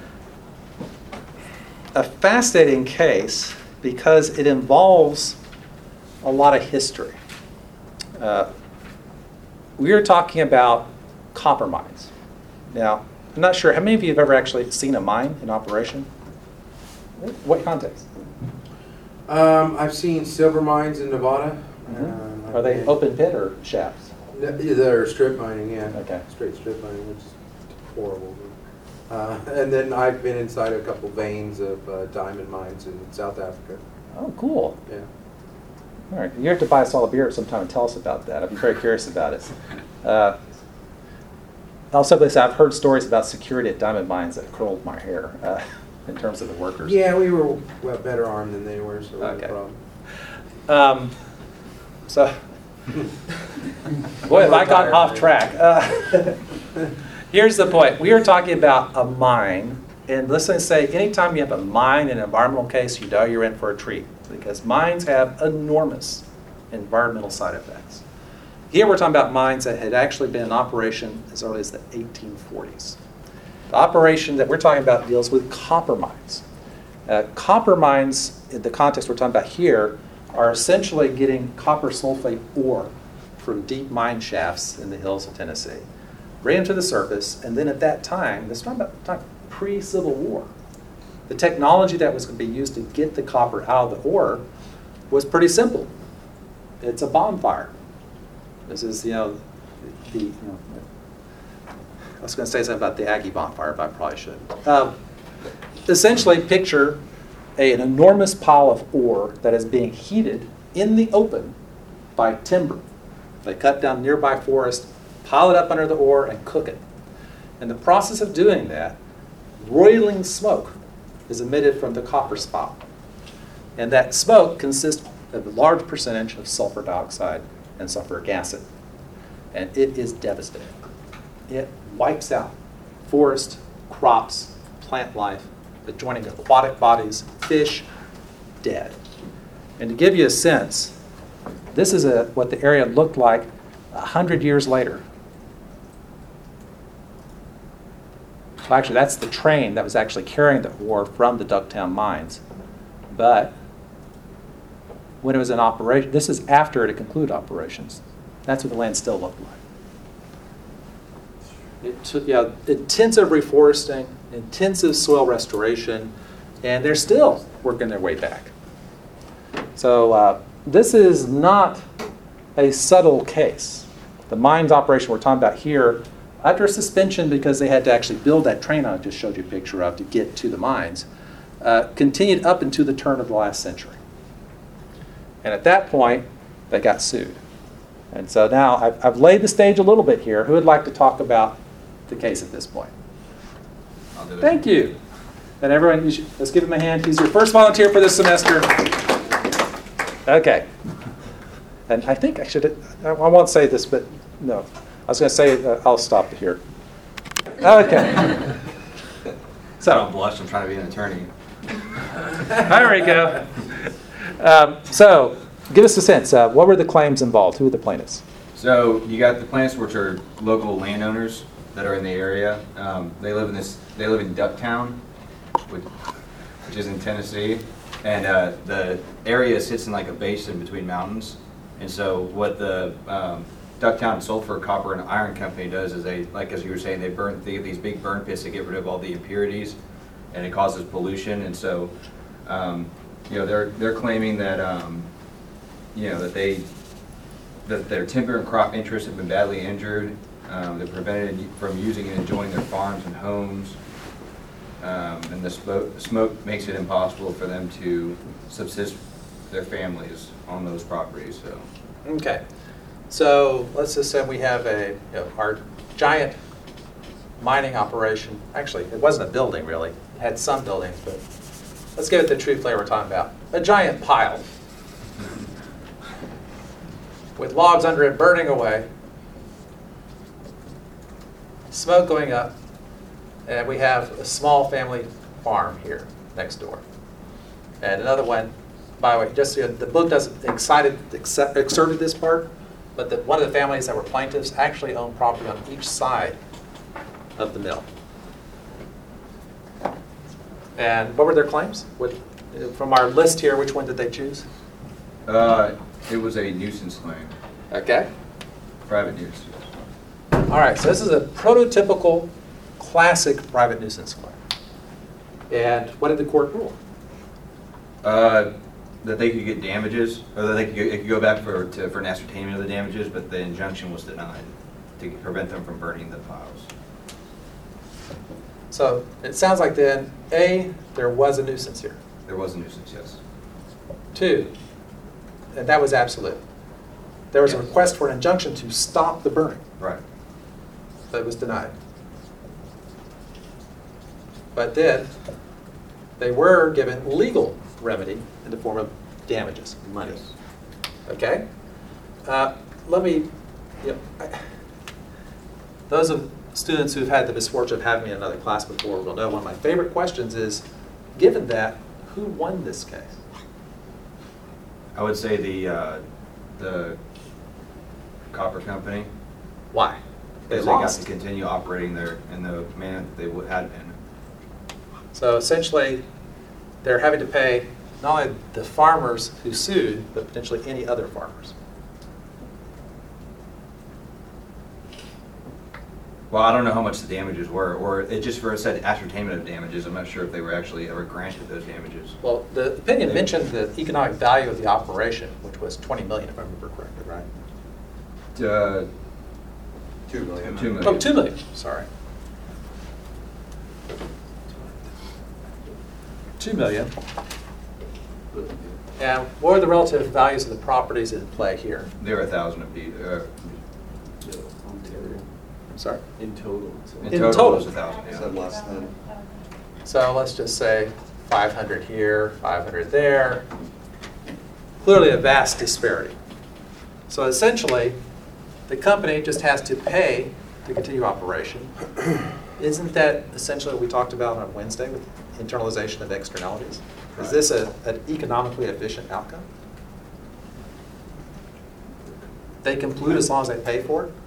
[SPEAKER 1] a fascinating case because it involves a lot of history. Uh, we are talking about copper mines. Now, I'm not sure, how many of you have ever actually seen a mine in operation? What context?
[SPEAKER 3] Um, I've seen silver mines in Nevada.
[SPEAKER 1] Mm-hmm.
[SPEAKER 3] Um,
[SPEAKER 1] Are they
[SPEAKER 3] I've-
[SPEAKER 1] open pit or shafts?
[SPEAKER 3] They're strip mining, yeah.
[SPEAKER 1] Okay.
[SPEAKER 3] Straight strip mining, which is horrible. Uh, and then I've been inside a couple veins of uh, diamond mines in South Africa.
[SPEAKER 1] Oh, cool.
[SPEAKER 3] Yeah.
[SPEAKER 1] All right, you have to buy us all a beer sometime and tell us about that. I'd be very curious about it. Uh, I'll simply say I've heard stories about security at diamond mines that curled my hair uh, in terms of the workers.
[SPEAKER 3] Yeah, we were well, better armed than they were, so
[SPEAKER 1] Okay.
[SPEAKER 3] no problem.
[SPEAKER 1] Um, so, boy, have I gotten off track. Uh, here's the point. We are talking about a mine. And let's just say anytime you have a mine in an environmental case, you know you're in for a treat. Because mines have enormous environmental side effects. Here we're talking about mines that had actually been in operation as early as the eighteen forties. The operation that we're talking about deals with copper mines. Uh, copper mines, in the context we're talking about here, are essentially getting copper sulfate ore from deep mine shafts in the hills of Tennessee, bring them to the surface, and then at that time, this is talking about time pre-Civil War, the technology that was going to be used to get the copper out of the ore was pretty simple. It's a bonfire. This is, you know, the, you know, I was going to say something about the Aggie bonfire, but I probably shouldn't. Um, essentially, picture a, an enormous pile of ore that is being heated in the open by timber. They cut down nearby forest, pile it up under the ore, and cook it. In the process of doing that, roiling smoke is emitted from the copper spout. And that smoke consists of a large percentage of sulfur dioxide and sulfuric acid. And it is devastating. It wipes out forest, crops, plant life, adjoining aquatic bodies, fish, dead. And to give you a sense, this is a, what the area looked like a hundred years later. Well, actually, that's the train that was actually carrying the ore from the Ducktown mines. But when it was in operation, this is after it had concluded operations. That's what the land still looked like. It took, yeah, intensive reforesting, intensive soil restoration, and they're still working their way back. So uh, this is not a subtle case. The mines operation we're talking about here, after suspension because they had to actually build that train I just showed you a picture of to get to the mines, uh, continued up into the turn of the last century. And at that point, they got sued. And so now I've, I've laid the stage a little bit here. Who would like to talk about the case at this point?
[SPEAKER 7] I'll do it.
[SPEAKER 1] Thank you. And everyone, you should, let's give him a hand. He's your first volunteer for this semester. Okay. And I think I should, I won't say this, but no. I was going to say, uh, I'll stop it here. Okay.
[SPEAKER 7] I
[SPEAKER 1] So,
[SPEAKER 7] don't blush, I'm trying to be an attorney.
[SPEAKER 1] there we go. Um, so, give us a sense. Uh, what were the claims involved? Who were the plaintiffs?
[SPEAKER 7] So you got the plaintiffs, which are local landowners that are in the area. Um, they live in this. They live in Ducktown, which, which is in Tennessee, and uh, the area sits in like a basin between mountains. And so what the um, Ducktown Sulfur, Copper, and Iron Company does is they, like as you were saying, they burn they have these big burn pits to get rid of all the impurities, and it causes pollution. And so, um, you know, they're they're claiming that um, you know that they that their timber and crop interests have been badly injured. Um, they're prevented from using and enjoying their farms and homes. Um, and the smoke, smoke makes it impossible for them to subsist their families on those properties. So,
[SPEAKER 1] Okay. So let's just say we have a, you know, our giant mining operation. Actually, it wasn't a building really. It had some buildings, but let's give it the true flavor we're talking about. A giant pile with logs under it burning away, smoke going up, and we have a small family farm here next door. And another one, by the way, just so you know, the book doesn't excited, except, excerpted this part, but the, one of the families that were plaintiffs actually owned property on each side of the mill. And what were their claims? What, from our list here, which one did they choose?
[SPEAKER 7] uh, it was a nuisance claim,
[SPEAKER 1] Okay.
[SPEAKER 7] private nuisance.
[SPEAKER 1] All right, so this is a prototypical classic private nuisance claim. And what did the court rule?
[SPEAKER 7] Uh, that they could get damages, or that they could, go- it could go back for to, for an ascertainment of the damages, but the injunction was denied to prevent them from burning the piles.
[SPEAKER 1] So it sounds like then, A, there was a nuisance here.
[SPEAKER 7] There was a nuisance, yes.
[SPEAKER 1] Two, and that was absolute. There was a
[SPEAKER 7] Yes.
[SPEAKER 1] request for an injunction to stop the burning.
[SPEAKER 7] Right.
[SPEAKER 1] That was denied. But then, they were given legal remedy in the form of damages, money.
[SPEAKER 7] Yes.
[SPEAKER 1] Okay? Uh, let me, you know, I, those of students who've had the misfortune of having me in another class before will know one of my favorite questions is, given that, who won this case?
[SPEAKER 7] I would say the uh, the copper company.
[SPEAKER 1] Why? They
[SPEAKER 7] Because they got
[SPEAKER 1] lost.
[SPEAKER 7] to continue operating there in the manner that they would- had been.
[SPEAKER 1] So essentially, they're having to pay not only the farmers who sued, but potentially any other farmers.
[SPEAKER 7] Well, I don't know how much the damages were, or it just for a said ascertainment of damages. I'm not sure if they were actually ever granted those damages.
[SPEAKER 1] Well, the opinion mentioned the economic value of the operation, which was twenty million, if I remember correctly, right?
[SPEAKER 7] Uh,
[SPEAKER 3] Two million.
[SPEAKER 7] Two million.
[SPEAKER 1] Oh, two million, sorry. Two million. And what are the relative values of the properties in play here?
[SPEAKER 7] They're a thousand apiece. Uh,
[SPEAKER 1] I'm sorry.
[SPEAKER 3] In total.
[SPEAKER 7] in
[SPEAKER 1] In
[SPEAKER 7] total,
[SPEAKER 1] total.
[SPEAKER 7] it's a thousand. Yeah.
[SPEAKER 3] So less than.
[SPEAKER 1] So let's just say five hundred here, five hundred there. Clearly a vast disparity. So essentially, the company just has to pay to continue operation. Isn't that essentially what we talked about on Wednesday with internalization of externalities? Is this a, an economically efficient outcome? They can pollute as long as they pay for it?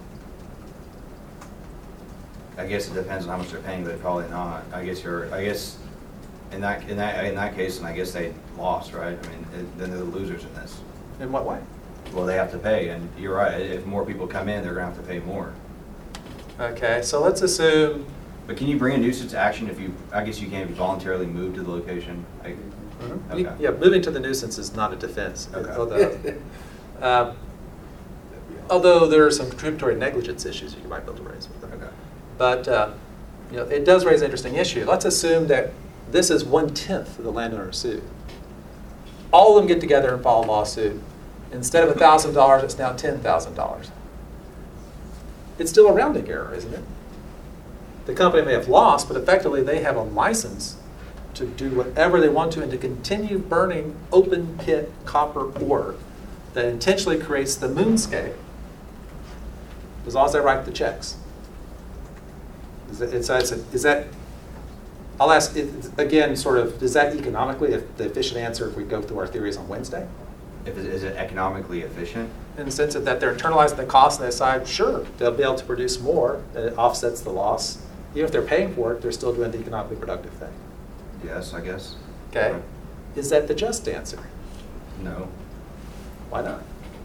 [SPEAKER 7] I guess it depends on how much they're paying, but probably not. I guess you're, I guess, in that, in that, in that case, and I guess they lost, right? I mean, it- then they're the losers in this.
[SPEAKER 1] In what way?
[SPEAKER 7] Well, they have to pay, and you're right, if more people come in, they're gonna have to pay more.
[SPEAKER 1] Okay, so let's assume,
[SPEAKER 7] But can you bring a nuisance action if you, I guess you can't if you voluntarily move to the location? Like,
[SPEAKER 1] You-
[SPEAKER 7] Okay.
[SPEAKER 1] yeah, moving to the nuisance is not a defense.
[SPEAKER 7] Okay.
[SPEAKER 1] Although, um, although there are some contributory negligence issues you might be able to raise with them.
[SPEAKER 7] Okay.
[SPEAKER 1] But uh, you know, it does raise an interesting issue. Let's assume that this is one-tenth of the landowner sued. All of them get together and file a lawsuit. Instead of one thousand dollars, it's now ten thousand dollars. It's still a rounding error, isn't it? The company may have lost, but effectively they have a license to do whatever they want to and to continue burning open pit copper ore that intentionally creates the moonscape as long as they write the checks. Is that, it's, it's a, is that, I'll ask, it, again, sort of, is that economically if the efficient answer if we go through our theories on Wednesday?
[SPEAKER 7] If it, is it economically efficient?
[SPEAKER 1] In the sense of that they're internalizing the cost and they decide, sure, they'll be able to produce more, and it offsets the loss. Even if they're paying for it, they're still doing the economically productive thing.
[SPEAKER 7] Yes, I guess.
[SPEAKER 1] Okay? Is that the just answer?
[SPEAKER 7] No.
[SPEAKER 1] Why not?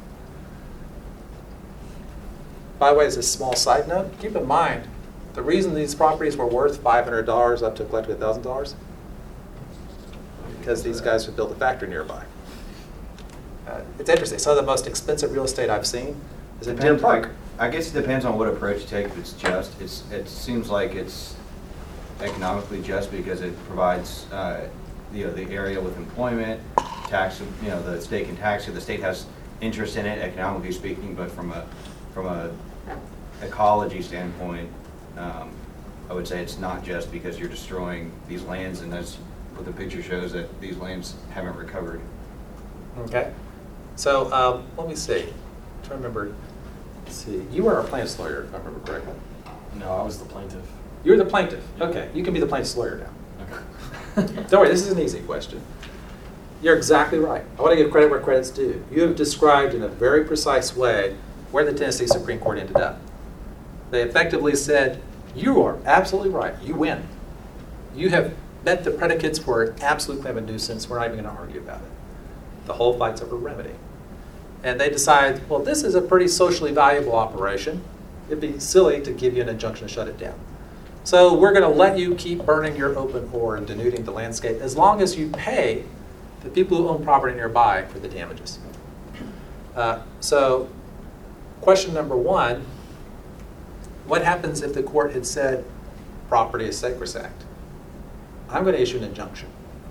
[SPEAKER 1] By the way, as a small side note, keep in mind, the reason these properties were worth five hundred dollars up to collectively one thousand dollars, because these guys would build a factory nearby. Uh, it's interesting. Some of the most expensive real estate I've seen is in Deer
[SPEAKER 7] Depends,
[SPEAKER 1] Park.
[SPEAKER 7] like, I guess it depends on what approach you take. If it's just, it's, it seems like it's economically just because it provides, uh, you know, the area with employment, tax, you know, the state can tax it. The state has interest in it, economically speaking, but from a, from a ecology standpoint, um, I would say it's not just because you're destroying these lands, and that's what the picture shows, that these lands haven't recovered.
[SPEAKER 1] Okay. So um, let me see. I'm trying to remember. Let's see. You were our plaintiff's lawyer, if I remember correctly.
[SPEAKER 2] No, I was the plaintiff.
[SPEAKER 1] You're the plaintiff. Okay. You can be the plaintiff's lawyer now.
[SPEAKER 2] Okay.
[SPEAKER 1] Don't worry, this is an easy question. You're exactly right. I want to give credit where credit's due. You have described in a very precise way where the Tennessee Supreme Court ended up. They effectively said, you are absolutely right. You win. You have met the predicates for an absolute claim of nuisance. We're not even going to argue about it. The whole fight's over remedy. And they decide, well, this is a pretty socially valuable operation. It'd be silly to give you an injunction to shut it down. So we're going to let you keep burning your open ore and denuding the landscape as long as you pay the people who own property nearby for the damages. Uh, so question number one, what happens if the court had said property is sacrosanct? I'm going to issue an injunction.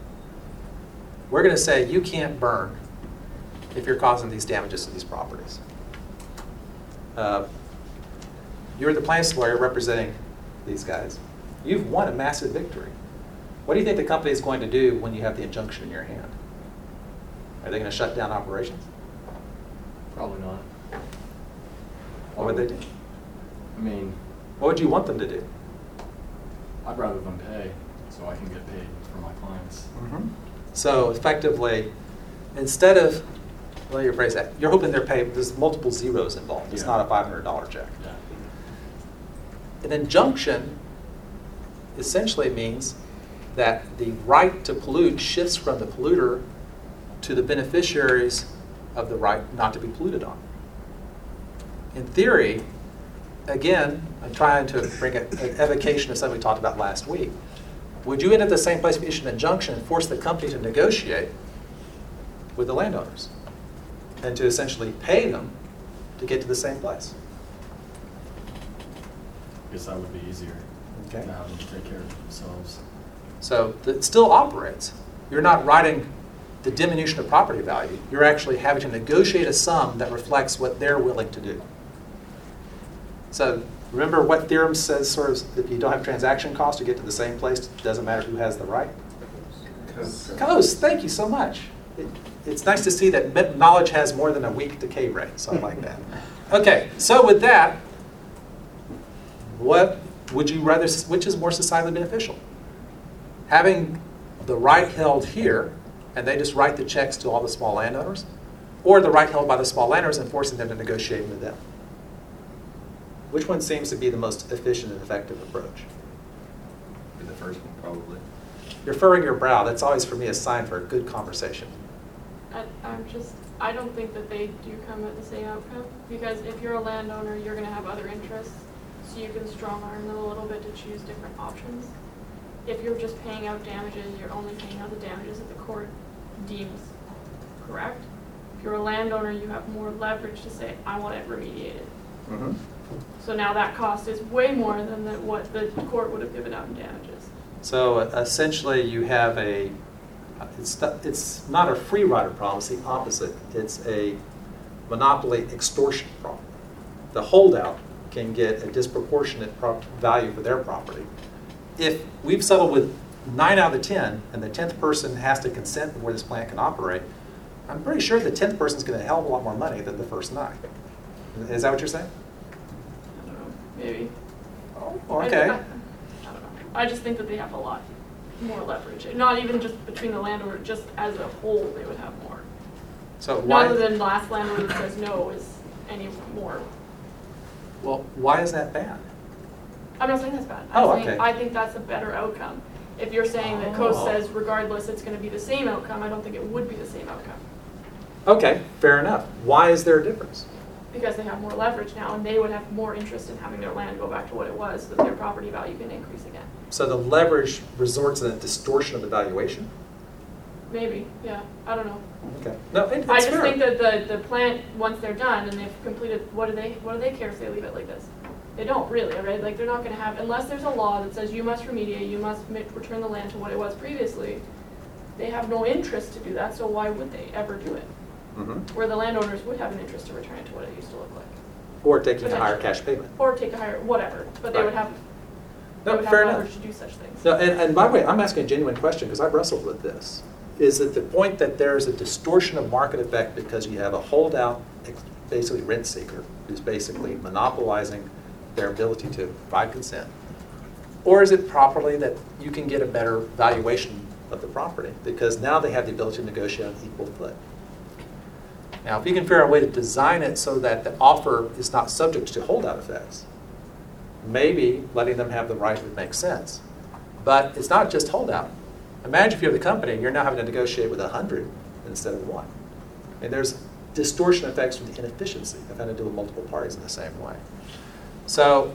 [SPEAKER 1] We're going to say you can't burn if you're causing these damages to these properties. Uh, you're the plaintiff's lawyer representing these guys. You've won a massive victory. What do you think the company is going to do when you have the injunction in your hand? Are they going to shut down operations?
[SPEAKER 2] Probably not.
[SPEAKER 1] What would they do?
[SPEAKER 2] I mean,
[SPEAKER 1] What would you want them to do?
[SPEAKER 2] I'd rather them pay so I can get paid for my clients.
[SPEAKER 1] So effectively, instead of, well, you phrase that, you're hoping they're paid, there's multiple zeros involved. It's
[SPEAKER 2] Yeah.
[SPEAKER 1] not a five hundred dollar check.
[SPEAKER 2] Yeah.
[SPEAKER 1] An injunction essentially means that the right to pollute shifts from the polluter to the beneficiaries of the right not to be polluted on. In theory, again, I'm trying to bring an evocation of something we talked about last week. Would you end up at the same place if you issued an injunction and force the company to negotiate with the landowners and to essentially pay them to get to the same place.
[SPEAKER 2] I guess that would be easier
[SPEAKER 1] Okay.
[SPEAKER 2] to have them take care of themselves.
[SPEAKER 1] So it still operates. You're not writing the diminution of property value. You're actually having to negotiate a sum that reflects what they're willing to do. So remember what theorem says sort of if you don't have transaction costs to get to the same place, it doesn't matter who has the right? Coast, thank you so much. It, it's nice to see that me- knowledge has more than a weak decay rate, so I like that. Okay, so with that, what would you rather, which is more societally beneficial? Having the right held here, and they just write the checks to all the small landowners, or the right held by the small landowners and forcing them to negotiate with them? Which one seems to be the most efficient and effective approach?
[SPEAKER 7] Be the first one, probably.
[SPEAKER 1] You're furrowing your brow. That's always, for me, a sign for a good conversation.
[SPEAKER 9] I, I'm just, I don't think that they do come at the same outcome, because if you're a landowner, you're gonna have other interests, so you can strong arm them a little bit to choose different options. If you're just paying out damages, you're only paying out the damages that the court deems correct. If you're a landowner, you have more leverage to say, I want it remediated.
[SPEAKER 1] Mm-hmm.
[SPEAKER 9] So now that cost is way more than the, what the court would have given out in damages.
[SPEAKER 1] So uh, essentially, you have a, it's not, it's not a free rider problem, it's the opposite. It's a monopoly extortion problem. The holdout can get a disproportionate prop value for their property. If we've settled with nine out of the ten, and the tenth person has to consent before this plant can operate, I'm pretty sure the tenth person is going to hell of a lot more money than the first nine. Is that what you're saying?
[SPEAKER 9] I don't know, maybe.
[SPEAKER 1] Oh,
[SPEAKER 9] I-
[SPEAKER 1] okay.
[SPEAKER 9] I, I don't know. I just think that they have a lot more leverage. Not even just between the landowner, just as a whole, they would have more.
[SPEAKER 1] So why?
[SPEAKER 9] Rather than last landowner that says no is any more.
[SPEAKER 1] Well, why is that bad?
[SPEAKER 9] I'm not saying that's bad. I'm
[SPEAKER 1] Oh,
[SPEAKER 9] saying
[SPEAKER 1] okay.
[SPEAKER 9] I think that's a better outcome. If you're saying that Coast
[SPEAKER 1] Oh.
[SPEAKER 9] says regardless it's going to be the same outcome, I don't think it would be the same outcome.
[SPEAKER 1] Okay, fair enough. Why is there a difference?
[SPEAKER 9] Because they have more leverage now, and they would have more interest in having their land go back to what it was, so that their property value can increase again.
[SPEAKER 1] So the leverage resorts in a distortion of the valuation?
[SPEAKER 9] Maybe, yeah, I don't know.
[SPEAKER 1] Okay. No, it, it's
[SPEAKER 9] I just
[SPEAKER 1] fair.
[SPEAKER 9] think that the, the plant, once they're done and they've completed, what do they, what do they care if they leave it like this? They don't really, right? Like, they're not gonna have, unless there's a law that says you must remediate, you must ma- return the land to what it was previously, they have no interest to do that, so why would they ever do it?
[SPEAKER 1] Mhm.
[SPEAKER 9] Where the landowners would have an interest to return it to what it used to look like.
[SPEAKER 1] Or taking a higher
[SPEAKER 9] Potentially.
[SPEAKER 1] cash payment.
[SPEAKER 9] Or take a higher, whatever, but they would
[SPEAKER 1] Right.
[SPEAKER 9] have, they
[SPEAKER 1] No,
[SPEAKER 9] would have
[SPEAKER 1] fair enough.
[SPEAKER 9] leverage to do such things.
[SPEAKER 1] No, and, and by the way, I'm asking a genuine question because I've wrestled with this. Is that the point that there's a distortion of market effect because you have a holdout, ex- basically rent seeker, who's basically monopolizing their ability to provide consent? Or is it properly that you can get a better valuation of the property because now they have the ability to negotiate on equal foot? Now, if you can figure out a way to design it so that the offer is not subject to holdout effects, maybe letting them have the right would make sense. But it's not just holdout. Imagine if you're the company and you're now having to negotiate with a hundred instead of one. And there's distortion effects from the inefficiency of having to deal with multiple parties in the same way. So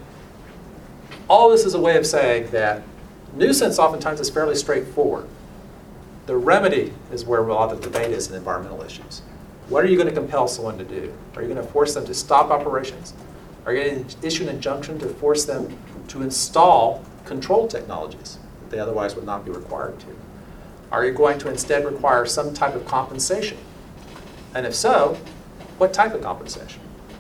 [SPEAKER 1] all this is a way of saying that nuisance oftentimes is fairly straightforward. The remedy is where a lot of the debate is in environmental issues. What are you going to compel someone to do? Are you going to force them to stop operations? Are you going to issue an injunction to force them to install control technologies that they otherwise would not be required to? Are you going to instead require some type of compensation? And if so, what type of compensation?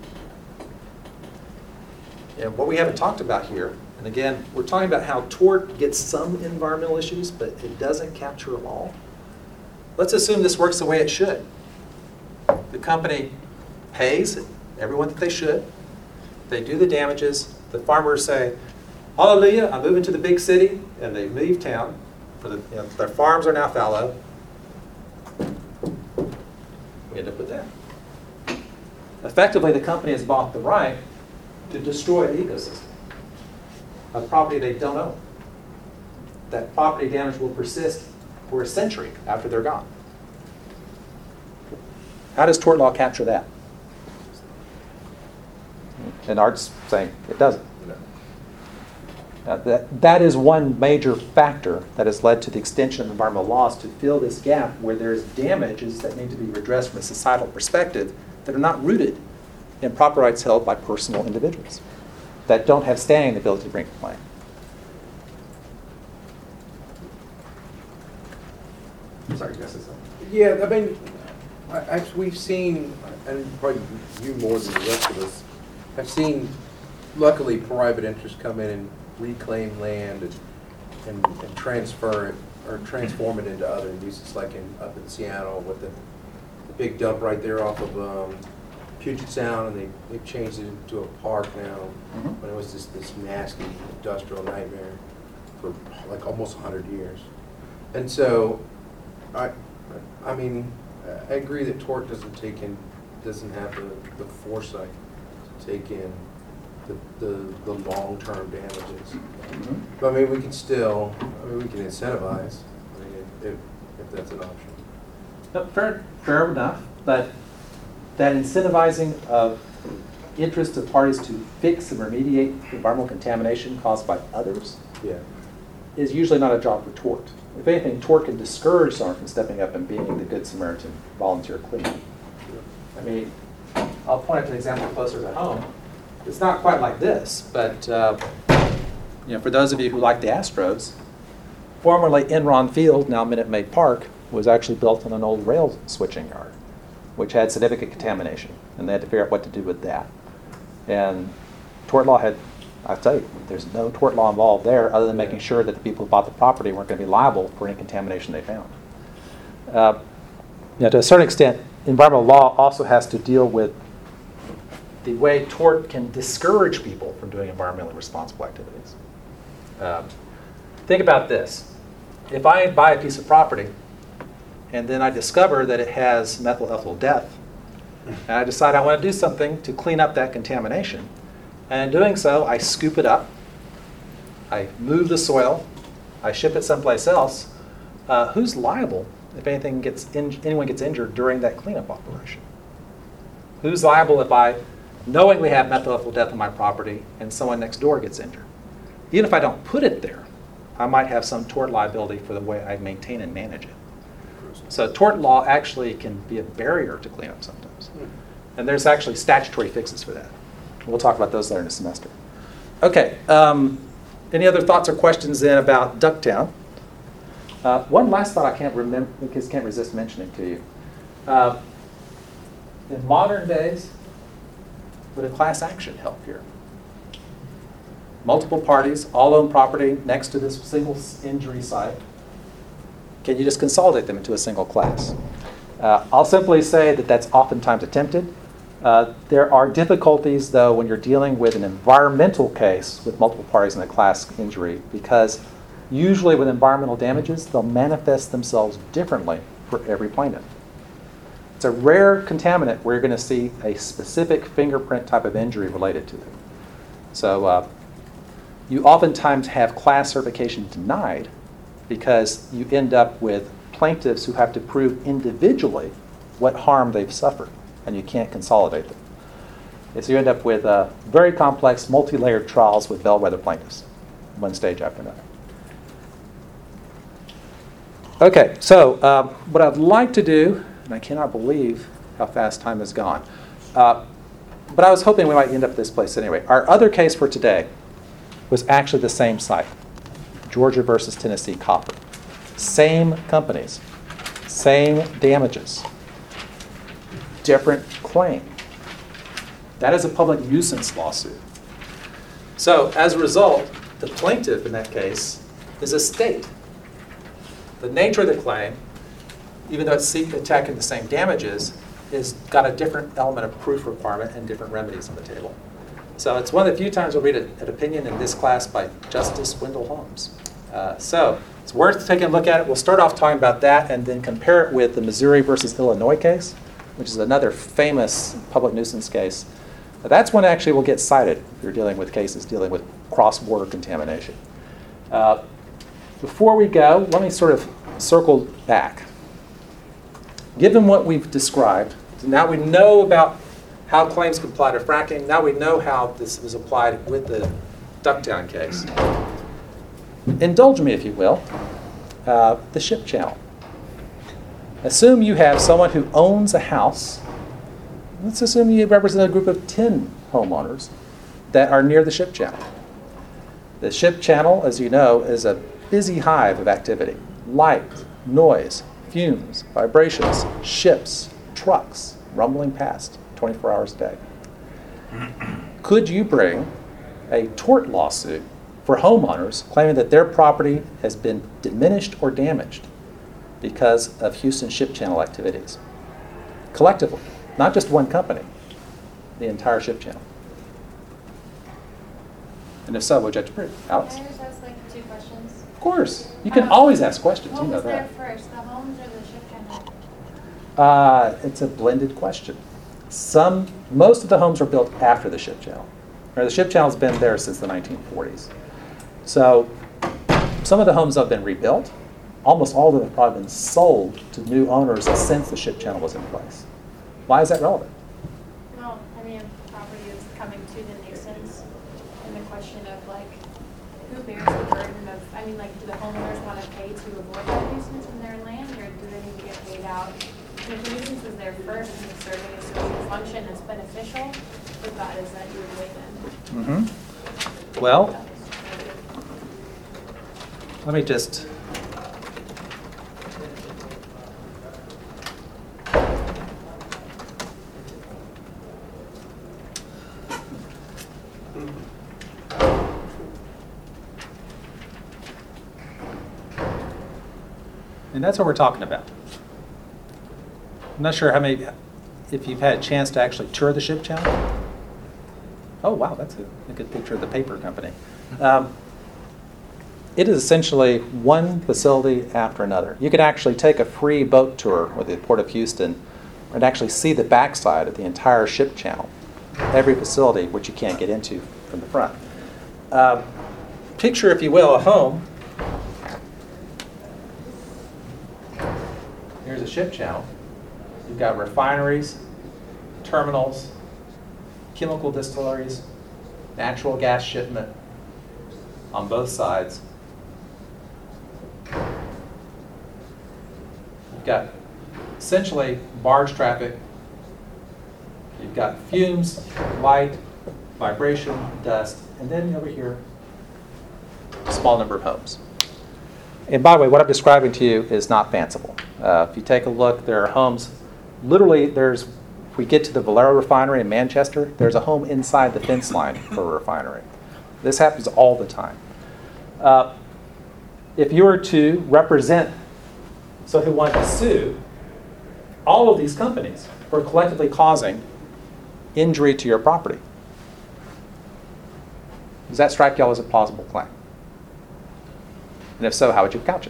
[SPEAKER 1] And what we haven't talked about here, and again, we're talking about how tort gets some environmental issues, but it doesn't capture them all. Let's assume this works the way it should. The company pays everyone that they should. They do the damages. The farmers say, hallelujah, I'm moving to the big city, and they leave town. For the, you know, their farms are now fallow. We end up with that. Effectively, the company has bought the right to destroy the ecosystem of property they don't own. That property damage will persist for a century after they're gone. How does tort law capture that? And Art's saying it doesn't. Now, that, that is one major factor that has led to the extension of environmental laws to fill this gap where there's damages that need to be redressed from a societal perspective that are not rooted and property rights held by personal individuals that don't have standing ability to bring a claim.
[SPEAKER 5] I'm sorry, you guys said something.
[SPEAKER 3] Yeah, I mean, I, I, we've seen, and probably you more than the rest of us, I've seen, luckily, private interests come in and reclaim land and, and, and transfer it, or transform it into other uses, like in, up in Seattle with the, the big dump right there off of um, Puget Sound, and they, they've changed it into a park now,
[SPEAKER 1] Mhm.
[SPEAKER 3] when it was just this nasty industrial nightmare for like almost a hundred years. And so, I, I mean, I agree that tort doesn't take in, doesn't have the, the foresight to take in the, the, the long-term damages.
[SPEAKER 1] Mhm.
[SPEAKER 3] But I mean, we can still, I mean, we can incentivize, I mean, if, if that's an option.
[SPEAKER 1] No, fair, fair enough, but that incentivizing of interest of parties to fix and remediate environmental contamination caused by others
[SPEAKER 3] Yeah.
[SPEAKER 1] is usually not a job for tort. If anything, tort can discourage someone from stepping up and being the good Samaritan volunteer cleanup. I mean, I'll point out an example closer to home. It's not quite like this, but uh, you know, for those of you who like the Astros, formerly Enron Field, now Minute Maid Park, was actually built on an old rail switching yard, which had significant contamination, and they had to figure out what to do with that. And tort law had, I tell you, there's no tort law involved there other than making sure that the people who bought the property weren't going to be liable for any contamination they found. Uh, you know, to a certain extent, environmental law also has to deal with the way tort can discourage people from doing environmentally responsible activities. Um, think about this. If I buy a piece of property and then I discover that it has methyl ethyl death, and I decide I want to do something to clean up that contamination, and in doing so, I scoop it up, I move the soil, I ship it someplace else, uh, who's liable if anything gets in, anyone gets injured during that cleanup operation? Who's liable if I knowingly have methyl ethyl death on my property and someone next door gets injured? Even if I don't put it there, I might have some tort liability for the way I maintain and manage it. So tort law actually can be a barrier to cleanup sometimes. And there's actually statutory fixes for that. We'll talk about those later in the semester. Okay, um, any other thoughts or questions then about Ducktown? Uh, one last thought I can't remember, because can't resist mentioning to you. Uh, in modern days, would a class action help here? Multiple parties, all own property next to this single injury site. Can you just consolidate them into a single class? Uh, I'll simply say that that's oftentimes attempted. Uh, there are difficulties, though, when you're dealing with an environmental case with multiple parties in a class injury, because usually with environmental damages, they'll manifest themselves differently for every plaintiff. It's a rare contaminant where you're going to see a specific fingerprint type of injury related to them. So uh, you oftentimes have class certification denied because you end up with plaintiffs who have to prove individually what harm they've suffered, and you can't consolidate them. And so you end up with uh, very complex, multi-layered trials with bellwether plaintiffs, one stage after another. Okay, so um, what I'd like to do, and I cannot believe how fast time has gone, uh, but I was hoping we might end up at this place anyway. Our other case for today was actually the same site, Georgia versus Tennessee Copper. Same companies, same damages, different claim. That is a public nuisance lawsuit. So as a result, the plaintiff in that case is a state. The nature of the claim, even though it's seeking attacking the same damages, is got a different element of proof requirement and different remedies on the table. So it's one of the few times we'll read a, an opinion in this class by Justice Wendell Holmes. Uh, so it's worth taking a look at it. We'll start off talking about that and then compare it with the Missouri versus Illinois case, which is another famous public nuisance case. Now, that's one actually will get cited if you're dealing with cases dealing with cross-border contamination. Uh, before we go, let me sort of circle back. Given what we've described, so now we know about how claims can apply to fracking. Now we know how this was applied with the Ducktown case. Indulge me, if you will, uh, the ship channel. Assume you have someone who owns a house let's assume you represent a group of ten homeowners that are near the ship channel. The ship channel, as you know, is a busy hive of activity. Light, noise, fumes, vibrations, ships, trucks, rumbling past twenty-four hours a day. Could you bring a tort lawsuit for homeowners claiming that their property has been diminished or damaged because of Houston ship channel activities? Collectively, not just one company, the entire ship channel. And if so, would you have to prove? Alex?
[SPEAKER 10] Can I just ask like two questions?
[SPEAKER 1] Of course. You can
[SPEAKER 10] Um,
[SPEAKER 1] always ask questions.
[SPEAKER 10] What
[SPEAKER 1] You know
[SPEAKER 10] was there
[SPEAKER 1] that.
[SPEAKER 10] first, the homes or the ship channel?
[SPEAKER 1] Uh, it's a blended question. Some, most of the homes were built after the ship channel. Or the ship channel's been there since the nineteen forties. So some of the homes have been rebuilt. Almost all of them have probably been sold to new owners since the ship channel was in place. Why is that relevant?
[SPEAKER 10] Well, I mean, property is coming to the nuisance, and the question of like, who bears the burden of, I mean, like, do the homeowners want to pay to avoid that nuisance in their land, or do they need to get paid out? And if the nuisance is there first and it's serving a social function that's beneficial, the thought is that you would wait then.
[SPEAKER 1] Mm-hmm. Well, let me just and that's what we're talking about. I'm not sure how many, if you've had a chance to actually tour the ship channel. Oh, wow, that's a, a good picture of the paper company. Um, it is essentially one facility after another. You could actually take a free boat tour with the Port of Houston and actually see the backside of the entire ship channel, every facility which you can't get into from the front. Uh, picture, if you will, a home. Here's a ship channel. You've got refineries, terminals, chemical distilleries, natural gas shipment on both sides. You've got essentially barge traffic. You've got fumes, light, vibration, dust, and then over here, a small number of homes. And by the way, what I'm describing to you is not fanciful. Uh, if you take a look, there are homes, literally there's, if we get to the Valero refinery in Manchester, there's a home inside the fence line for a refinery. This happens all the time. Uh, if you were to represent, so who wanted to sue, all of these companies for collectively causing injury to your property, does that strike y'all as a plausible claim? And if so, how would you couch it?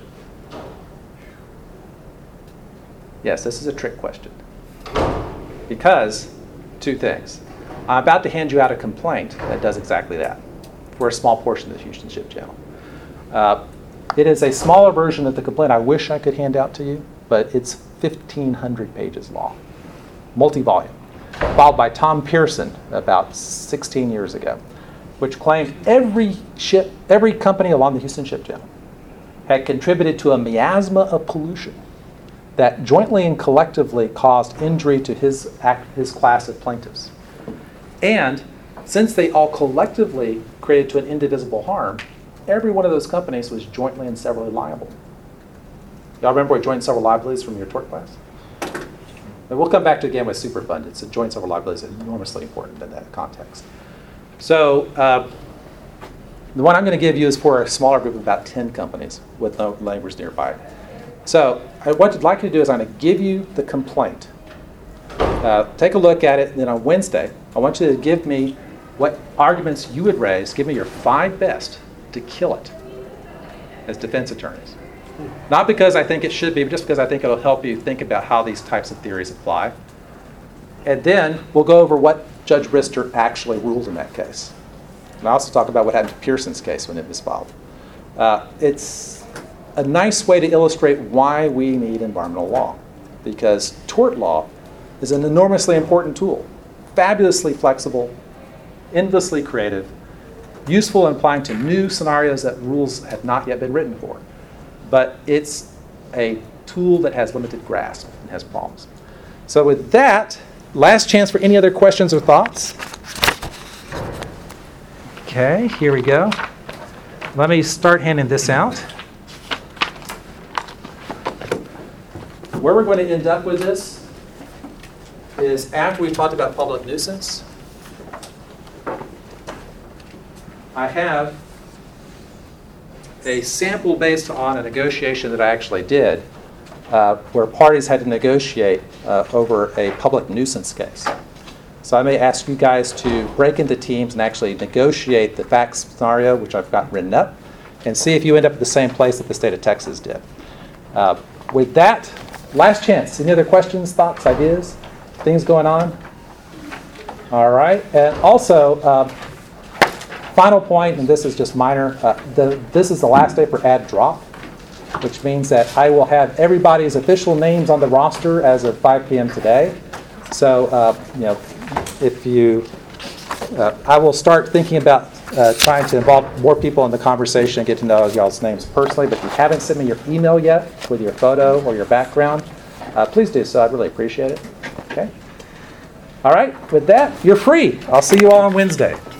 [SPEAKER 1] Yes, this is a trick question. Because, two things. I'm about to hand you out a complaint that does exactly that for a small portion of the Houston Ship Channel. Uh, it is a smaller version of the complaint I wish I could hand out to you, but it's fifteen hundred pages long, multi-volume, filed by Tom Pearson about sixteen years ago, which claimed every ship, every company along the Houston Ship Channel had contributed to a miasma of pollution that jointly and collectively caused injury to his, act, his class of plaintiffs. And since they all collectively created to an indivisible harm, every one of those companies was jointly and severally liable. Y'all remember what joint and several liabilities from your tort class? And we'll come back to it again with Superfund. It's a joint and several liabilities is enormously important in that context. So uh, the one I'm going to give you is for a smaller group of about ten companies with no neighbors nearby. So I, what I'd like you to do is I'm going to give you the complaint. Uh, take a look at it, and then on Wednesday, I want you to give me what arguments you would raise. Give me your five best to kill it as defense attorneys. Not because I think it should be, but just because I think it'll help you think about how these types of theories apply. And then we'll go over what Judge Brister actually ruled in that case. And I also talk about what happened to Pearson's case when it was filed. Uh, it's a nice way to illustrate why we need environmental law, because tort law is an enormously important tool, fabulously flexible, endlessly creative, useful in applying to new scenarios that rules have not yet been written for. But it's a tool that has limited grasp and has problems. So with that, last chance for any other questions or thoughts. Okay, here we go. Let me start handing this out. Where we're going to end up with this is after we've talked about public nuisance, I have a sample based on a negotiation that I actually did, uh, where parties had to negotiate uh, over a public nuisance case. So I may ask you guys to break into teams and actually negotiate the facts scenario, which I've got written up, and see if you end up at the same place that the state of Texas did. Uh, with that, last chance. Any other questions, thoughts, ideas, things going on? All right. And also, uh, final point, and this is just minor, uh, the, this is the last day for ad drop, which means that I will have everybody's official names on the roster as of five p.m. today. So, uh, you know, if you, uh, I will start thinking about uh, trying to involve more people in the conversation and get to know y'all's names personally. But if you haven't sent me your email yet with your photo or your background, uh, please do so. I'd really appreciate it. Okay. All right. With that, you're free. I'll see you all on Wednesday.